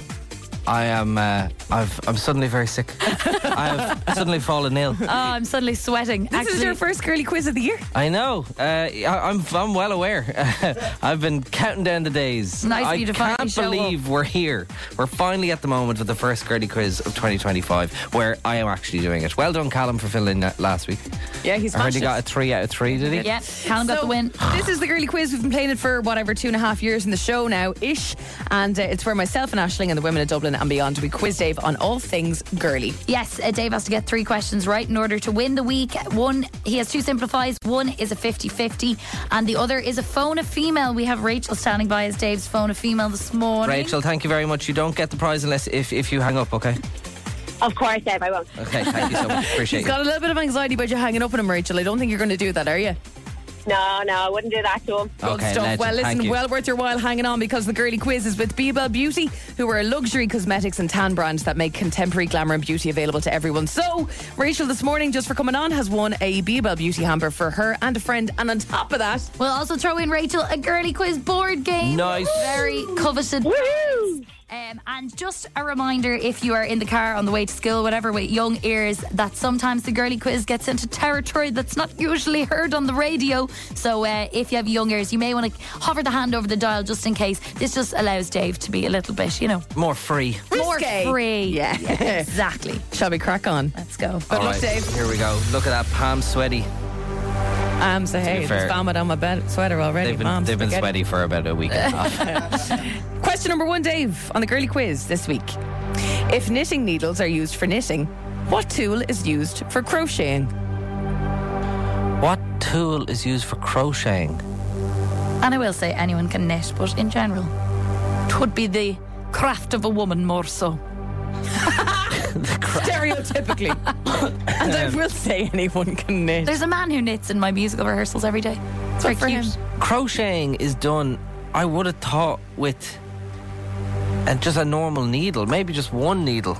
I am. I'm suddenly very sick. I have suddenly fallen ill. Oh, I'm suddenly sweating. This is your first girly quiz of the year. I know. I'm well aware. I've been counting down the days. Nice of I you to finally can't show believe we're here. We're finally at the moment of the first girly quiz of 2025, where I am actually doing it. Well done, Callum, for filling in that last week. Yeah, he's I heard smashed he got it. a 3 out of 3, did he? Yeah, Callum got the win. This is the girly quiz. We've been playing it for 2.5 years in the show now ish, and it's where myself and Aisling and the women of Dublin and beyond we quiz Dave on all things girly. Yes, Dave has to get 3 questions right in order to win the week. One, he has 2 simplifies. One is a 50-50, and the other is a phone a female. We have Rachel standing by as Dave's phone a female this morning. Rachel, thank you very much. You don't get the prize unless if you hang up, okay? Of course, Dave, I won't. Okay, thank you so much. Appreciate He's it. got a little bit of anxiety about you hanging up on him, Rachel. I don't think you're going to do that, are you? No, I wouldn't do that to him. Good Okay, stuff. legend. Well, Thank listen, you. well worth your while hanging on because the girly quiz is with Bebel Beauty, who are a luxury cosmetics and tan brand that make contemporary glamour and beauty available to everyone. So, Rachel this morning, just for coming on, has won a Bebel Beauty hamper for her and a friend. And on top of that, we'll also throw in, Rachel, a girly quiz board game. Nice. Very coveted. Woo! And just a reminder, if you are in the car on the way to school, whatever, with young ears, that sometimes the girly quiz gets into territory that's not usually heard on the radio. So if you have young ears, you may want to hover the hand over the dial just in case. This just allows Dave to be a little bit, More free. more Risque. free. Yeah. Exactly. shall we crack on? Let's go. Good All luck, right, Dave. Here we go. Look at that, palm sweaty. So hey, be there's fair. vomit on my bed sweater already. They've Mom, been spaghetti. sweaty for about a week and a half. Question number 1, Dave, on the girly quiz this week. If knitting needles are used for knitting, what tool is used for crocheting? What tool is used for crocheting? And I will say anyone can knit, but in general, it would be the craft of a woman more so. Stereotypically. And I will say anyone can knit. There's a man who knits in my musical rehearsals every day. It's very for cute. him. Crocheting is done, I would have thought, with just a normal needle, maybe just one needle.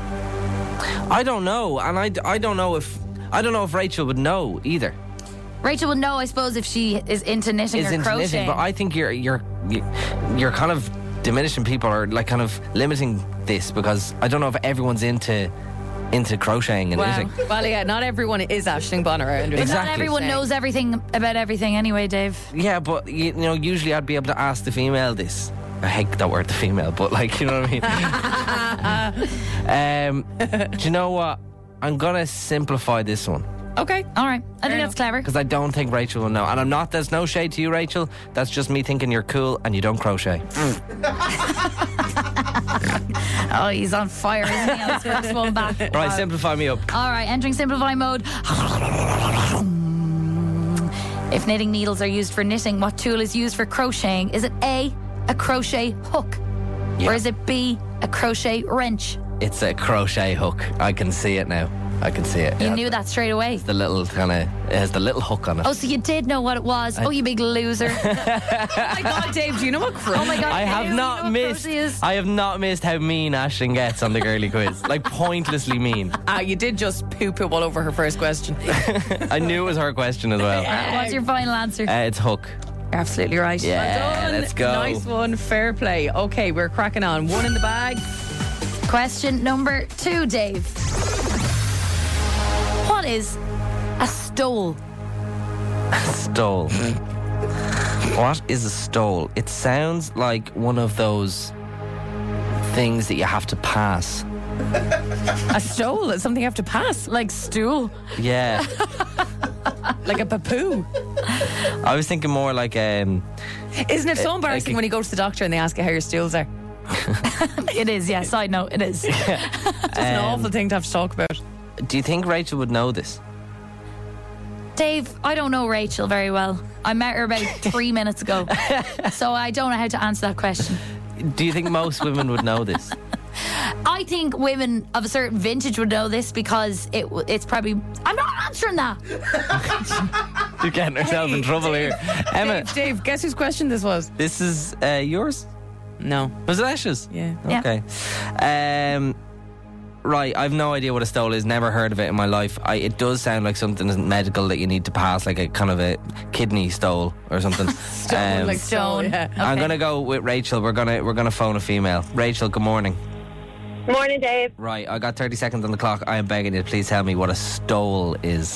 I don't know, and I don't know if Rachel would know either. Rachel would know, I suppose, if she is into knitting Is or into crocheting. knitting, but I think you're kind of diminishing people, or like kind of limiting this, because I don't know if everyone's into crocheting and knitting. Well, yeah, not everyone is Aisling Bonner. I understand. But not everyone knows everything about everything anyway, Dave. Yeah, but usually I'd be able to ask the female this. I hate that word, the female, but like, you know what I mean? Do you know what? I'm gonna simplify this one. Okay. All right. I think that's clever. Because I don't think Rachel will know. And there's no shade to you, Rachel. That's just me thinking you're cool and you don't crochet. Oh, he's on fire, isn't he? On his first one back. Right, simplify me up. All right, entering simplify mode. If knitting needles are used for knitting, what tool is used for crocheting? Is it A, a crochet hook? Yeah. Or is it B, a crochet wrench? It's a crochet hook. I can see it now. I can see it. You knew that straight away. The little it has the little hook on it. Oh, so you did know what it was. Oh, you big loser. Oh my God, Dave, do you know what crochet? Oh my God, I have you know not what missed. crochet is? I have not missed how mean Aisling gets on the girly quiz. Like pointlessly mean. You did just poo-poo all over her first question. I knew it was her question as well. What's your final answer? It's hook. You're absolutely right. Yeah, Well done. let's go. Nice one. Fair play. Okay, we're cracking on. One in the bag. Question number 2, Dave. What is a stole? Stole. What is a stole? It sounds like one of those things that you have to pass. A stole is something you have to pass. Like stool? Yeah. Like a papoo. I was thinking more like Isn't it so embarrassing like when you go to the doctor and they ask you how your stools are? It is, yeah. Side note, it is. It's an awful thing to have to talk about. Do you think Rachel would know this? Dave, I don't know Rachel very well. I met her about 3 minutes ago. So I don't know how to answer that question. Do you think most women would know this? I think women of a certain vintage would know this because it's probably... I'm not answering that. You're getting yourself in trouble here. Emma, Dave, guess whose question this was? this is yours? No. Was it Ash's? Yeah. Okay. Right, I've no idea what a stole is. Never heard of it in my life. It does sound like something medical that you need to pass, like a kind of a kidney stole or something. Stone. Yeah. I'm gonna go with Rachel. We're gonna phone a female. Rachel, good morning. Morning, Dave. Right, I got 30 seconds on the clock. I am begging you, please tell me what a stole is.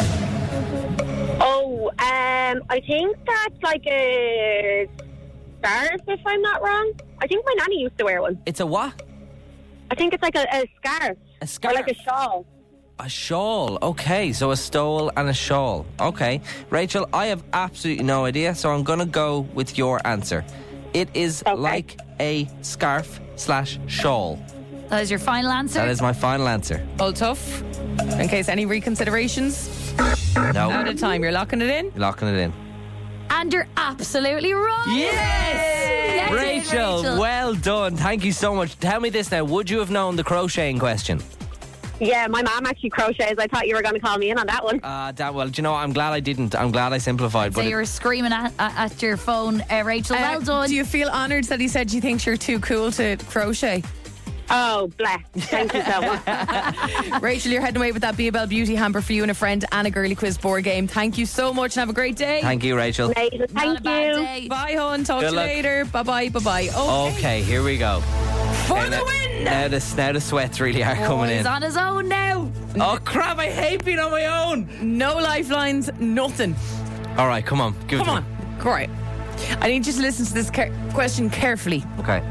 Oh, I think that's like a scarf, if I'm not wrong. I think my nanny used to wear one. It's a what? I think it's like a scarf. A scarf? Or like a shawl. A shawl. Okay, so a stole and a shawl. Okay. Rachel, I have absolutely no idea, so I'm going to go with your answer. It is like a scarf/shawl. That is your final answer? That is my final answer. All tough. In case any reconsiderations. No. Out of time. You're locking it in? Locking it in. And you're absolutely right. Yes! Rachel, well done. Thank you so much. Tell me this now. Would you have known the crocheting question? Yeah, my mom actually crochets. I thought you were going to call me in on that one. Well, do you know what? I'm glad I didn't. I'm glad I simplified. So you were screaming at your phone, Rachel. Well done. Do you feel honoured that he said you think you're too cool to crochet? Oh, bless. Thank you so much. Rachel, you're heading away with that B-Bell Beauty hamper for you and a friend and a girly quiz board game. Thank you so much and have a great day. Thank you, Rachel. Thank you. Bye, hon. Talk Good to you luck. later. Bye-bye. Bye-bye. Okay, here we go. For the win! Now the sweats really are coming He's in. on his own now. Oh, crap. I hate being on my own. No lifelines, nothing. All right, come on. Give it Come to on. Great. I need you to listen to this question carefully. me. Okay.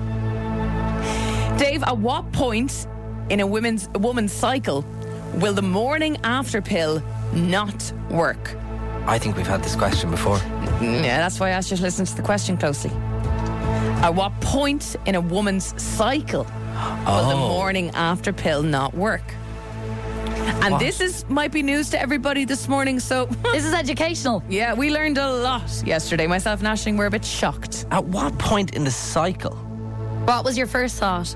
Dave, at what point in a woman's cycle will the morning after pill not work? I think we've had this question before. Yeah, that's why I asked you to listen to the question closely. At what point in a woman's cycle will the morning after pill not work? And this might be news to everybody this morning, so... This is educational. Yeah, we learned a lot yesterday. Myself and Aisling were a bit shocked. At what point in the cycle? What was your first thought?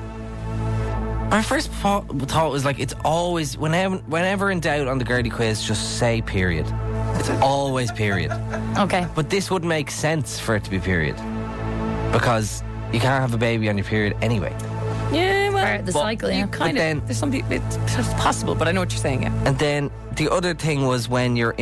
My first thought was like, it's always, whenever in doubt on the girly quiz, just say period. It's always period. Okay. But this would make sense for it to be period. Because you can't have a baby on your period anyway. Yeah, well... Part of the cycle, yeah. Kind of. There's some people... It's possible, but I know what you're saying, yeah. And then the other thing was when you're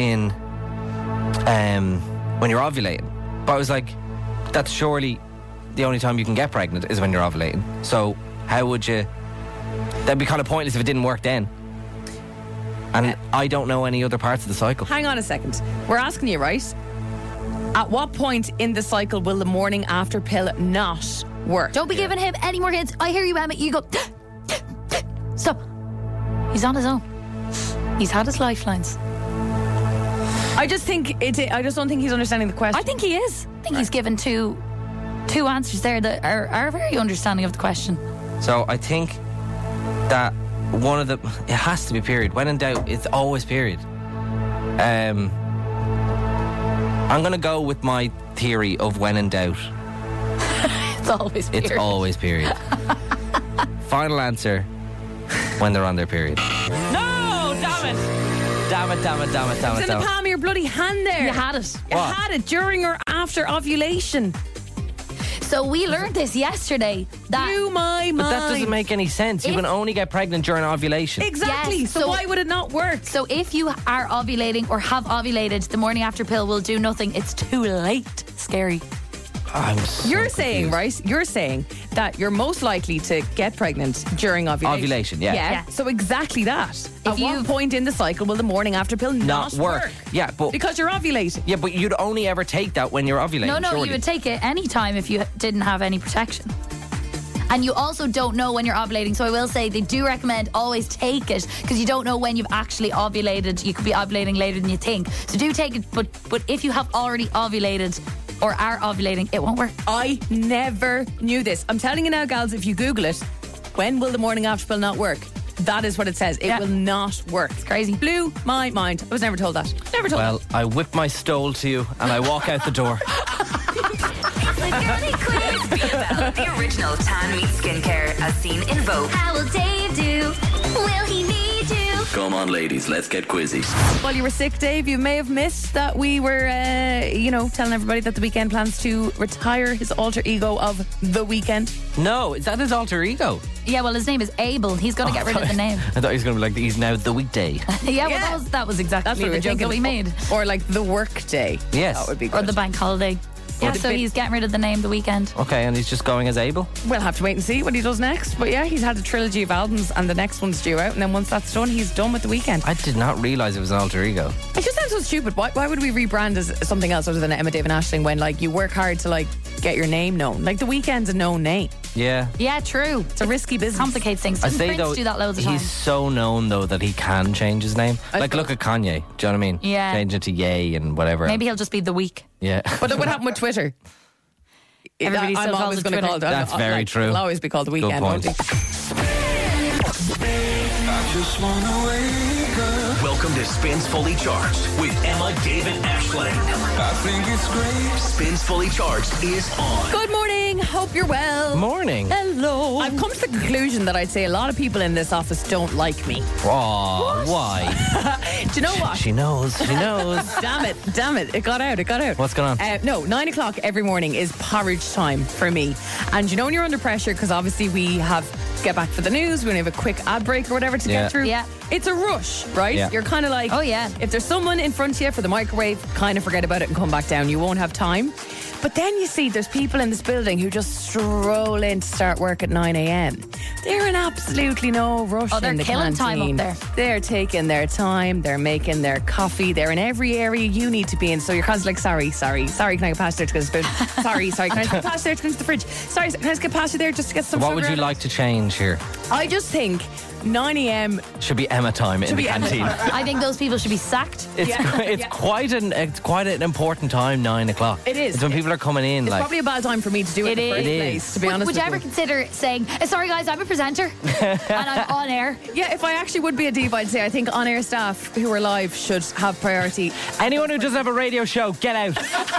when you're ovulating. But I was like, that's surely the only time you can get pregnant is when you're ovulating. So how would you... That'd be kind of pointless if it didn't work then. And I don't know any other parts of the cycle. Hang on a second. We're asking you, right? At what point in the cycle will the morning after pill not work? Don't be giving him any more hints. I hear you, Emma. You go... Stop. He's on his own. He's had his lifelines. I just don't think he's understanding the question. I think he is. I think he's given two answers there that are very understanding of the question. So I think that one of the... It has to be period. When in doubt, it's always period. I'm going to go with my theory of when in doubt. It's always period. It's always period. Final answer, when they're on their period. No! Damn it! It's in the palm of your bloody hand there. You had it. You had it during or after ovulation. So we learned this yesterday. That blew my mind. But that doesn't make any sense. You can only get pregnant during ovulation. Exactly. Yes, so why would it not work? So if you are ovulating or have ovulated, the morning after pill will do nothing. It's too late. Scary. You're saying, right? You're saying that you're most likely to get pregnant during ovulation. Ovulation, yeah. Yeah. So exactly that. At what point in the cycle will the morning after pill not work? Yeah, but because you're ovulating. Yeah, but you'd only ever take that when you're ovulating. No, surely. you would take it any time if you didn't have any protection. And you also don't know when you're ovulating. So I will say they do recommend always take it because you don't know when you've actually ovulated. You could be ovulating later than you think. So do take it. But if you have already ovulated or are ovulating, it won't work. I never knew this. I'm telling you now, gals, if you Google it, when will the morning after pill not work? That is what it says. It will not work. It's crazy. Blew my mind. I was never told that. Never told Well, I whip my stole to you and I walk out the door. The girly quiz. Be about the original tan meat skincare as seen in Vogue. How will Dave do? Will he need you? Come on, ladies, let's get quizzy. While you were sick, Dave, you may have missed that we were, telling everybody that The Weeknd plans to retire his alter ego of The Weeknd. No, is that his alter ego? Yeah, well, his name is Abel. He's got to get rid of the name. I thought he was going to be like, he's now the weekday. Yeah, well, that was exactly the joke that we made. Or like the work day. Yes. That would be good. Or the bank holiday. Yeah, so he's getting rid of the name The Weeknd. Okay, and he's just going as Abel? We'll have to wait and see what he does next. But yeah, he's had a trilogy of albums and the next one's due out. And then once that's done, he's done with The Weeknd. I did not realise it was an alter ego. It just sounds so stupid. Why would we rebrand as something else other than Emma David Ashling when like you work hard to like get your name known? Like The Weeknd's a known name. Yeah. Yeah, true. It's a risky business. Complicates things. I Didn't say Prince though, do that loads of he's times? so known though that he can change his name. Like look at Kanye. Do you know what I mean? Yeah. Change it to Ye and whatever. Maybe he'll just be The Week. Yeah. But look what happened with Twitter. Everybody still I'm calls always it going to Twitter. call it. That's very true. It'll always be called The Good Weeknd, won't point. Welcome to Spins Fully Charged with Emma David Ashling. I think it's great. Spins Fully Charged is on. Good morning. Hope you're well. Morning. Hello. I've come to the conclusion that I'd say a lot of people in this office don't like me. Oh, why? Do you know what? She knows. She knows. Damn it. It got out. What's going on? No, 9 o'clock every morning is porridge time for me. And you know when you're under pressure, because obviously we have to get back for the news, we only have a quick ad break or whatever to get through. Yeah. It's a rush, right? Yeah. You're kind of like, oh yeah. If there's someone in front of you for the microwave, kind of forget about it and come back down. You won't have time. But then you see there's people in this building who just stroll in to start work at 9 a.m. They're in absolutely no rush. Oh, they're in the killing canteen. time up there. They're taking their time. They're making their coffee. They're in every area you need to be in. So you're constantly like, sorry, can I get past there to get a spoon? sorry, can I get past there to go to the fridge? Sorry, can I just get past you there just to get some What sugar would you out of like to change here? it? I just think 9 a.m. Should be Emma time in the canteen. I think those people should be sacked. It's quite an important time. 9 o'clock. It is. It's when people are coming in. It's like probably a bad time for me to do it in the first place, to be honest Would you with ever consider saying, sorry guys, I'm a presenter and I'm on air? Yeah, if I actually would be a diva, I'd say I think on-air staff who are live should have priority. Anyone who doesn't have a radio show, get out.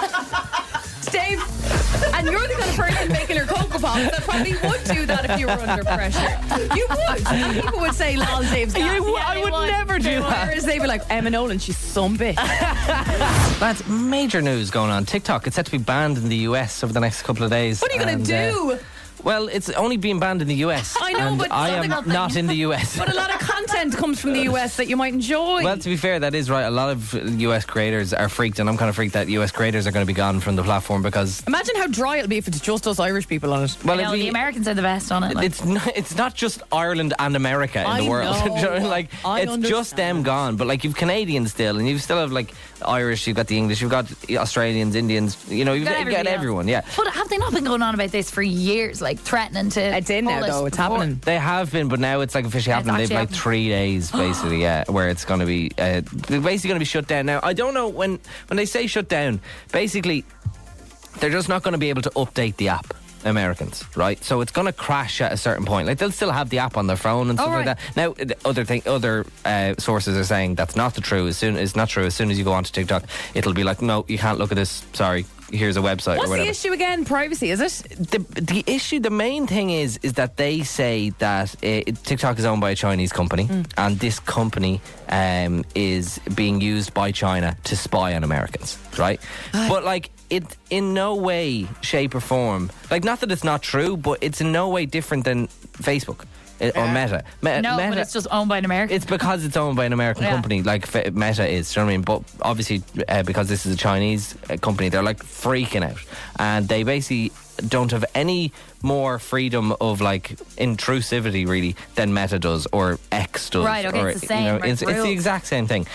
Dave, and you're the kind of person making your Cocoa Pops that probably would do that if you were under pressure. You would. People would say, lol, Dave's gas. I would never do that. Whereas they'd be like, Emma Nolan, she's some bitch. That's major news going on. TikTok, it's set to be banned in the US over the next couple of days. What are you going to do? Well, it's only being banned in the US. I know, and but I am not in the US. But a lot of content comes from the US that you might enjoy. Well, to be fair, that is right. A lot of US creators are freaked, and I'm kind of freaked that US creators are going to be gone from the platform because... Imagine how dry it'll be if it's just us Irish people on it. Well, the Americans are the best on it. Like. It's not just Ireland and America in the world. Know. Do you know, like I it's understand. just them gone. But like you've Canadians still, and you still have like Irish. You've got the English. You've got Australians, Indians. You know, you've got everyone. Yeah. But have they not been going on about this for years, like threatening to? It's in now, though. It's happening. They have been, but now it's like officially happening. They've like 3 days basically, where it's going to be basically going to be shut down. Now I don't know when they say shut down. Basically, they're just not going to be able to update the app. Americans, right? So it's going to crash at a certain point. Like they'll still have the app on their phone and stuff like that. Now, other sources are saying that's not true. As soon as you go onto TikTok, it'll be like, no, you can't look at this. Sorry, here's a website What's or whatever. the issue again? Privacy, is it? The issue, the main thing is that they say that TikTok is owned by a Chinese company, and this company is being used by China to spy on Americans, right? But like, it in no way, shape or form, like, not that it's not true, but it's in no way different than Facebook. Or Meta. No, but it's just owned by an American. It's because it's owned by an American company, like Meta is. Do you know what I mean? But obviously, because this is a Chinese company, they're like freaking out, and they basically don't have any more freedom of like intrusivity really than Meta does or X does. Right. Okay. Or, it's the same. it's the exact same thing.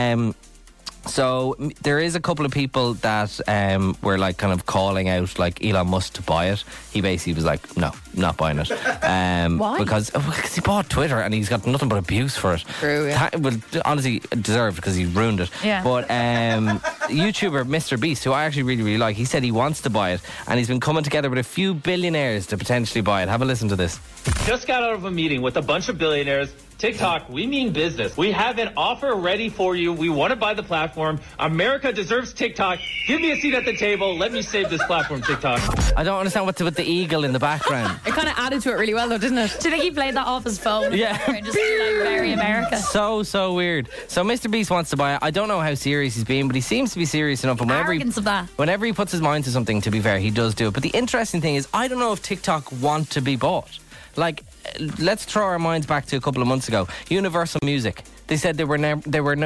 So there is a couple of people that were like kind of calling out like Elon Musk to buy it. He basically was like, no, not buying it. Why? Because he bought Twitter and he's got nothing but abuse for it. True, yeah. Well, honestly, deserved because he ruined it. Yeah. But YouTuber Mr. Beast, who I actually really, really like, he said he wants to buy it, and he's been coming together with a few billionaires to potentially buy it. Have a listen to this. Just got out of a meeting with a bunch of billionaires. TikTok, we mean business. We have an offer ready for you. We want to buy the platform. America deserves TikTok. Give me a seat at the table. Let me save this platform, TikTok. I don't understand what's with the eagle in the background. It kind of added to it really well, though, didn't it? Do you think he played that off his phone? Yeah. And just like very America. So weird. So Mr. Beast wants to buy it. I don't know how serious he's being, but he seems to be serious enough. And Arrogance of that. Whenever he puts his mind to something, to be fair, he does do it. But the interesting thing is, I don't know if TikTok want to be bought. Like, let's throw our minds back to a couple of months ago. Universal Music. They said they were going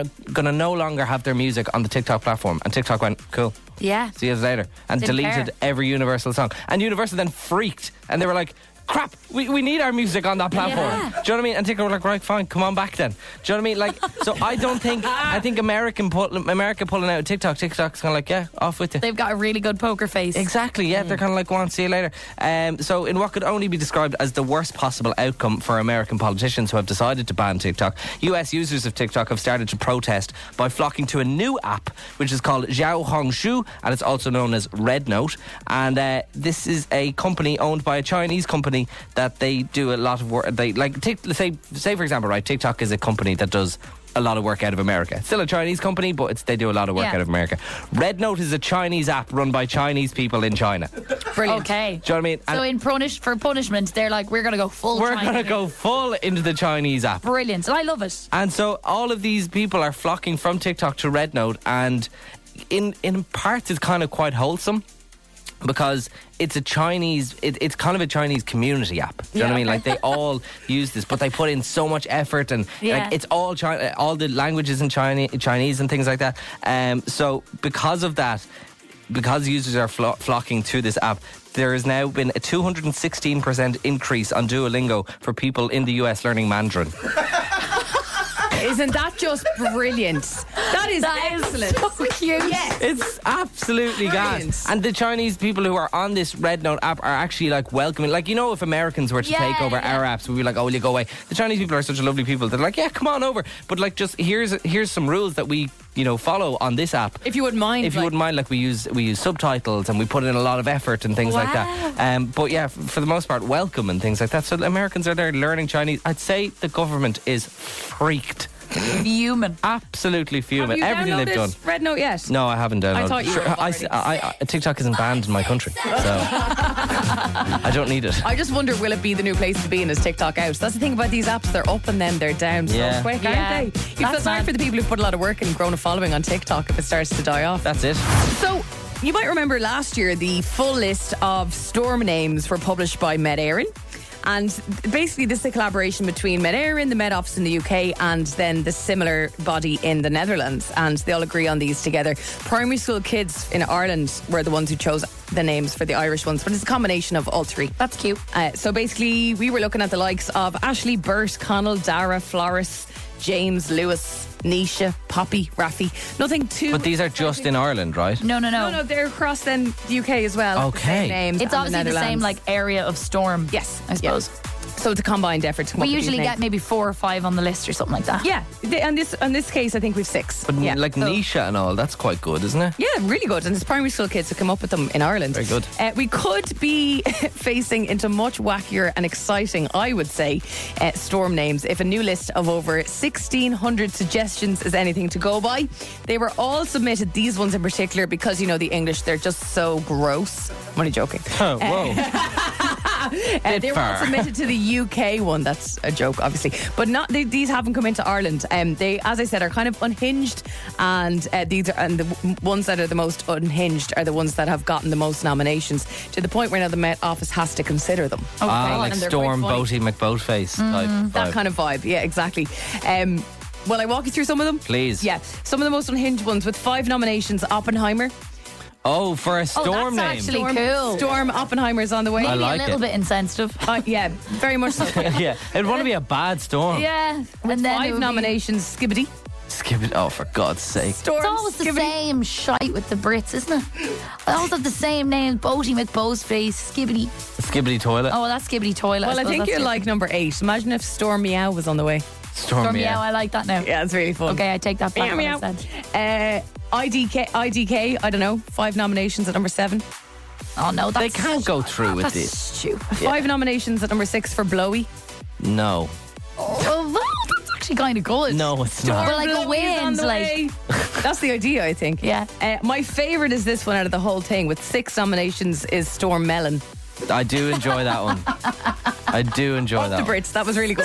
to no longer have their music on the TikTok platform. And TikTok went, cool. Yeah. See you later. And Didn't deleted care. every Universal song. And Universal then freaked. And they were like, crap, we need our music on that platform. Yeah. Do you know what I mean? And TikTok were like, right, fine, come on back then. Do you know what I mean? Like, so I think America pulling out TikTok's kind of like, yeah, off with you. They've got a really good poker face. Exactly, yeah. They're kind of like, go on, see you later. So in what could only be described as the worst possible outcome for American politicians who have decided to ban TikTok, US users of TikTok have started to protest by flocking to a new app, which is called Zhao Hongshu, and it's also known as Red Note. And this is a company owned by a Chinese company that they do a lot of work. They like, say for example, right, TikTok is a company that does a lot of work out of America. It's still a Chinese company, but they do a lot of work out of America. Red Note is a Chinese app run by Chinese people in China. Brilliant. Okay. Do you know what I mean? So for punishment, they're like, we're going to go full We're China. going to go full into the Chinese app. Brilliant. I love it. And so all of these people are flocking from TikTok to Red Note, and in parts it's kind of quite wholesome, because it's a Chinese, it's kind of a Chinese community app. Do you know what I mean? Like, they all use this, but they put in so much effort, and like, it's all China, all the languages in Chinese and things like that. So because of that, because users are flocking to this app, there has now been a 216% increase on Duolingo for people in the US learning Mandarin. Isn't that just brilliant? That is excellent. So cute. Yes. It's absolutely gas. And the Chinese people who are on this Red Note app are actually like welcoming. Like, you know, if Americans were to take over our apps, we'd be like, oh, will you go away? The Chinese people are such lovely people. They're like, yeah, come on over. But like, just here's some rules that we, you know, follow on this app. If you wouldn't mind. If you wouldn't mind, like, we use subtitles, and we put in a lot of effort and things like that. But yeah, for the most part, welcome and things like that. So Americans are there learning Chinese. I'd say the government is freaked. Fuming. Absolutely fuming. Have you everything they've done. Red Note yet? No, I haven't downloaded. I thought you were TikTok isn't banned in my country, so I don't need it. I just wonder, will it be the new place to be, and is TikTok out? That's the thing about these apps, they're up and then they're down so quick, aren't they? You feel sorry for the people who've put a lot of work and grown a following on TikTok if it starts to die off. That's it. So, you might remember last year the full list of storm names were published by Met Éireann. And basically this is a collaboration between Met Éireann, the Met Office in the UK, and then the similar body in the Netherlands. And they all agree on these together. Primary school kids in Ireland were the ones who chose the names for the Irish ones, but it's a combination of all three. That's cute. So basically we were looking at the likes of Ashley, Bert, Connell, Dara, Floris, James, Lewis, Nisha, Poppy, Rafi. Nothing too... But these are just in Ireland, right? No. No, they're across then the UK as well. Okay. The same names. It's obviously the same like area of storm. Yes, I suppose. So it's a combined effort to come We up with usually these get names. maybe 4 or 5 on the list or something like that. Yeah, in this case, I think we've 6. But yeah. like Nisha and all, that's quite good, isn't it? Yeah, really good. And it's primary school kids who come up with them in Ireland. Very good. We could be facing into much wackier and exciting, I would say, storm names if a new list of over 1,600 suggestions is anything to go by. They were all submitted, these ones in particular, because, the English, they're just so gross. I'm only joking. Oh, whoa. They were all submitted to the UK one. That's a joke, obviously, but these haven't come into Ireland. They, as I said, are kind of unhinged, and the ones that are the most unhinged are the ones that have gotten the most nominations, to the point where now the Met Office has to consider them. Okay. Like And they're Storm quite Boaty McBoatface type vibe. that kind of vibe. Yeah, exactly. Will I walk you through some of them? Please. Yeah, some of the most unhinged ones with 5 nominations. Oppenheimer. Oh, for a storm name. That's actually cool. Storm Oppenheimer's on the way. I Maybe like a little it. bit insensitive. Yeah, very much so. Yeah, it'd want to be a bad storm. Yeah. With And then it 5 would be- nominations. Skibbity. Skip it. Oh, for God's sake. Storm. It's always the Skibbity. same shite with the Brits, isn't it? They always have the same name. Boaty McBoatface, Skibbity. Skibbity toilet. Oh, well, that's Skibbity Toilet. Well, I think you're like number 8. Imagine if Storm Meow was on the way. Storm Meow. I like that now. Yeah, it's really fun. Okay, I take that back. Meow, what I meow. said. IDK, I don't know, 5 nominations at number 7. Oh, no, They that's can't go through with that's this. stupid. 5 nominations at number 6 for Blowy. No. Oh, well, that's actually kind of good. No, it's not. But like a Blowy's on wins, the like way. That's the idea, I think. Yeah. My favourite is this one out of the whole thing with 6 nominations is Storm Melon. I do enjoy that one. I do enjoy that The one. Brits, that was really good.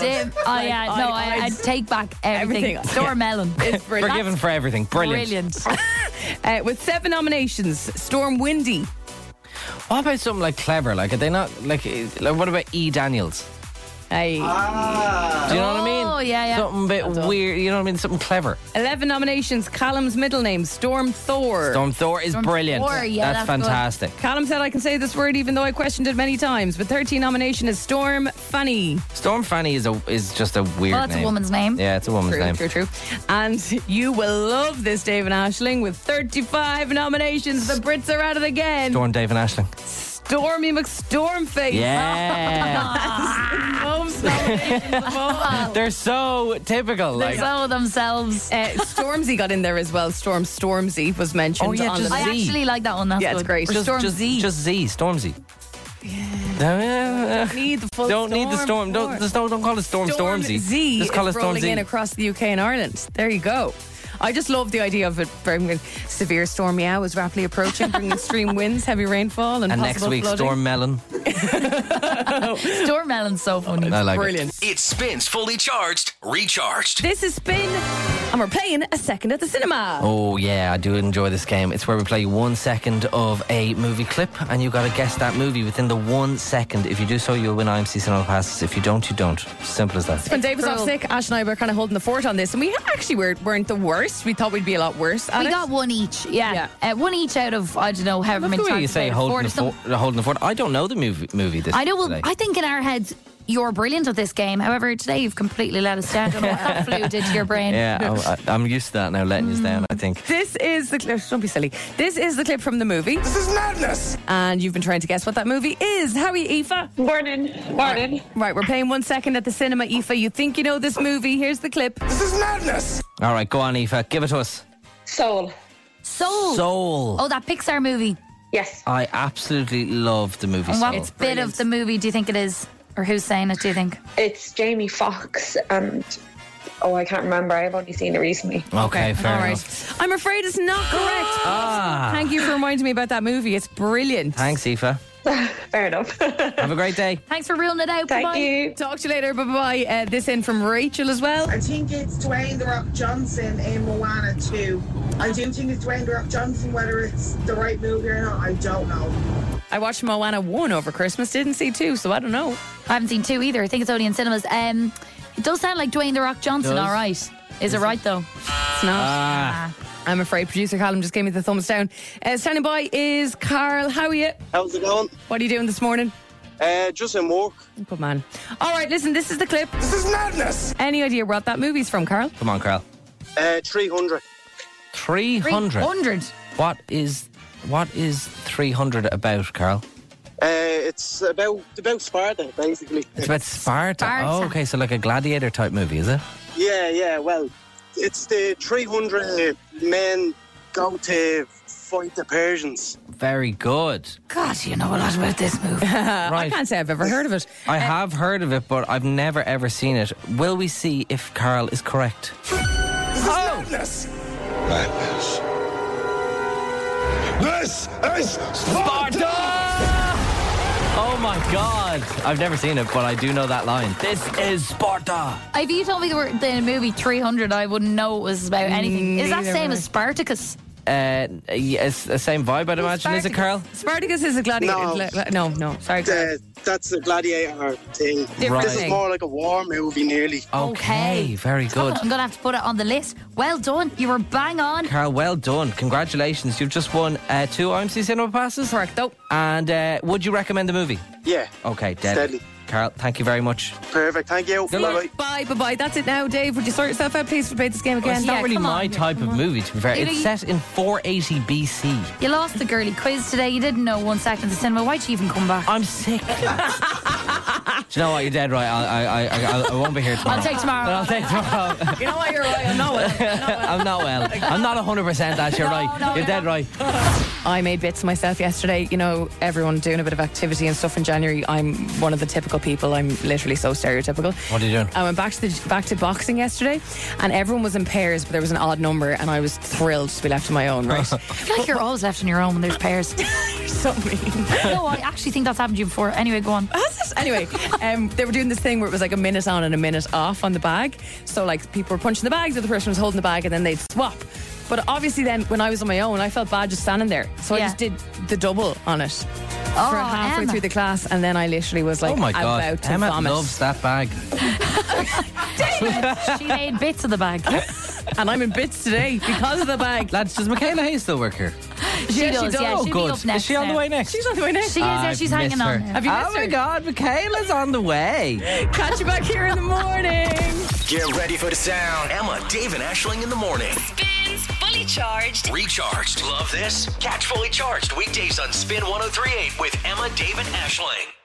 I'd take back everything. Everything. Storm Melon. It's brilliant. Forgiven for everything. Brilliant. With 7 nominations, Storm Windy. What about something like Clever? Like, are they not like what about E. Daniels? Hey. Do you know what I mean? Oh, yeah. Something a bit weird. You know what I mean? Something clever. 11 nominations, Callum's middle name, Storm Thor. Storm Thor is brilliant. Thor, yeah, that's that's good. fantastic. Callum said I can say this word even though I questioned it many times. With 13 nomination is Storm Fanny. Storm Fanny is just a weird Well, that's name. a woman's name. Yeah, it's a woman's name. True. And you will love this, David Ashling. With 35 nominations, the Brits are at it again. Storm Dave and Ashling. Stormy McStormface. Yeah. Most nominations of all. They're so typical. They Like, saw themselves. Stormzy got in there as well. Stormzy was mentioned. Oh, yeah, on just the I Z. actually like that one. That's Yeah, it's good. great. Or Storm just Z. Just Z. Stormzy. Need the full Don't need the storm. Don't call it Stormzy. Z Just call it is rolling in Stormzy. across the UK and Ireland. There you go. I just love the idea of it bringing severe storm meow is rapidly approaching, bringing extreme winds, heavy rainfall, and And possible next week, flooding. Storm Melon. Storm Melon's so funny. I like Brilliant. It spins fully charged, recharged. This is Spin, and we're playing A Second at the Cinema. Oh yeah, I do enjoy this game. It's where we play 1 second of a movie clip, and you got to guess that movie within the 1 second. If you do so, you'll win IMC Cinema passes. If you don't, you don't. Simple as that. When Dave was off sick, Ash and I were kind of holding the fort on this, and we actually weren't the worst. We thought we'd be a lot worse at We it. got one each. Yeah. One each out of, I don't know, however many Look the way times. you say about holding four the, holding the fort. I don't know the movie this I know. Well, today. I think in our heads you're brilliant at this game. However, today you've completely let us down. I don't know what that flu did to your brain. Yeah, I'm used to that now, letting you down, I think. This is the clip. Don't be silly. This is the clip from the movie. This is madness. And you've been trying to guess what that movie is. How are you, Aoife? Morning. Right, we're playing 1 second at the cinema, Aoife. You think you know this movie. Here's the clip. This is madness. All right, go on, Aoife. Give it to us. Soul. Soul. Oh, that Pixar movie. Yes. I absolutely love the movie And Soul. what bit of the movie do you think it is? Or who's saying it, do you think? It's Jamie Foxx and I can't remember. I've only seen it recently. Okay, fair All right. enough. I'm afraid it's not correct. Thank you for reminding me about that movie. It's brilliant. Thanks, Aoife. Fair enough. Have a great day. Thanks for ruling it out. Thank Bye-bye. you. Talk to you later. Bye-bye. This in from Rachel as well. I think it's Dwayne The Rock Johnson in Moana 2. I do think it's Dwayne The Rock Johnson. Whether it's the right movie or not, I don't know. I watched Moana 1 over Christmas. Didn't see 2, so I don't know. I haven't seen 2 either. I think it's only in cinemas. It does sound like Dwayne The Rock Johnson, Does. all right. Is it right, though? It's not. I'm afraid producer Callum just gave me the thumbs down. Standing by is Carl. How are you? How's it going? What are you doing this morning? Just in work. Good man. All right, listen, this is the clip. This is madness. Any idea what that movie's from, Carl? Come on, Carl. 300. 300? 300. What is 300 about, Carl? It's about Sparta, basically. It's about Sparta. Sparta. Oh, okay, so like a gladiator type movie, is it? Yeah. Well, it's the 300 men go to fight the Persians. Very good. God, you know a lot about this movie. I can't say I've ever heard of it. I have heard of it, but I've never ever seen it. Will we see if Carl is correct? Madness! Madness. This is Sparta! Oh my God. I've never seen it, but I do know that line. This is Sparta. If you told me the movie 300, I wouldn't know it was about anything. Is that Neither same would as Spartacus? Yeah, it's the same vibe, I'd imagine, is it, Carl? Spartacus is a gladiator. No. Sorry, Carl. That's a gladiator thing. Different This thing. is more like a war movie, nearly. Okay, very good. I'm going to have to put it on the list. Well done. You were bang on. Carl, well done. Congratulations. You've just won 2 IMC cinema passes. Correct, though. And would you recommend the movie? Yeah. Okay, deadly. Carl, thank you very much. Perfect. Thank you. Good luck. Bye. That's it now, Dave. Would you sort yourself out, please, for play this game again? It's not really my type of movie, to be fair. It's set in 480 BC. You lost the girly quiz today. You didn't know 1 second to cinema. Why'd you even come back? I'm sick. Do you know what? You're dead right. I won't be here tomorrow. I'll take tomorrow. But I'll take tomorrow. You know what? You're right. I'm not well. I'm not well. I'm not 100% Ash. You're right. You're dead right. I made bits myself yesterday. You know, everyone doing a bit of activity and stuff in January. I'm one of the typical people. I'm literally so stereotypical. What are you doing? I went back to boxing yesterday, and everyone was in pairs, but there was an odd number, and I was thrilled to be left on my own. Right? I feel like you're always left on your own when there's pairs. You're so mean. No, I actually think that's happened to you before. Anyway, go on. Has it? Anyway, they were doing this thing where it was like a minute on and a minute off on the bag. So like people were punching the bags, the other person was holding the bag, and then they'd swap. But obviously then when I was on my own, I felt bad just standing there. So I just did the double on it for halfway Emma. through the class, and then I literally was like, Oh my God. about to Emma vomit. loves that bag. She made bits of the bag. And I'm in bits today because of the bag. Lads, does Michaela Hayes still work here? She does, does. yeah. Oh, She'll good. be up next Is she on the now. way next? She's on the way next. She is, yeah, she's I've hanging missed on. her. Have you missed Oh my her? God, Michaela's on the way. Catch you back here in the morning. Get ready for the sound. Emma, Dave, and Ashling in the morning. Spins Fully Charged. Recharged. Love this? Catch Fully Charged weekdays on Spin 103.8 with Emma, Dave, and Ashling.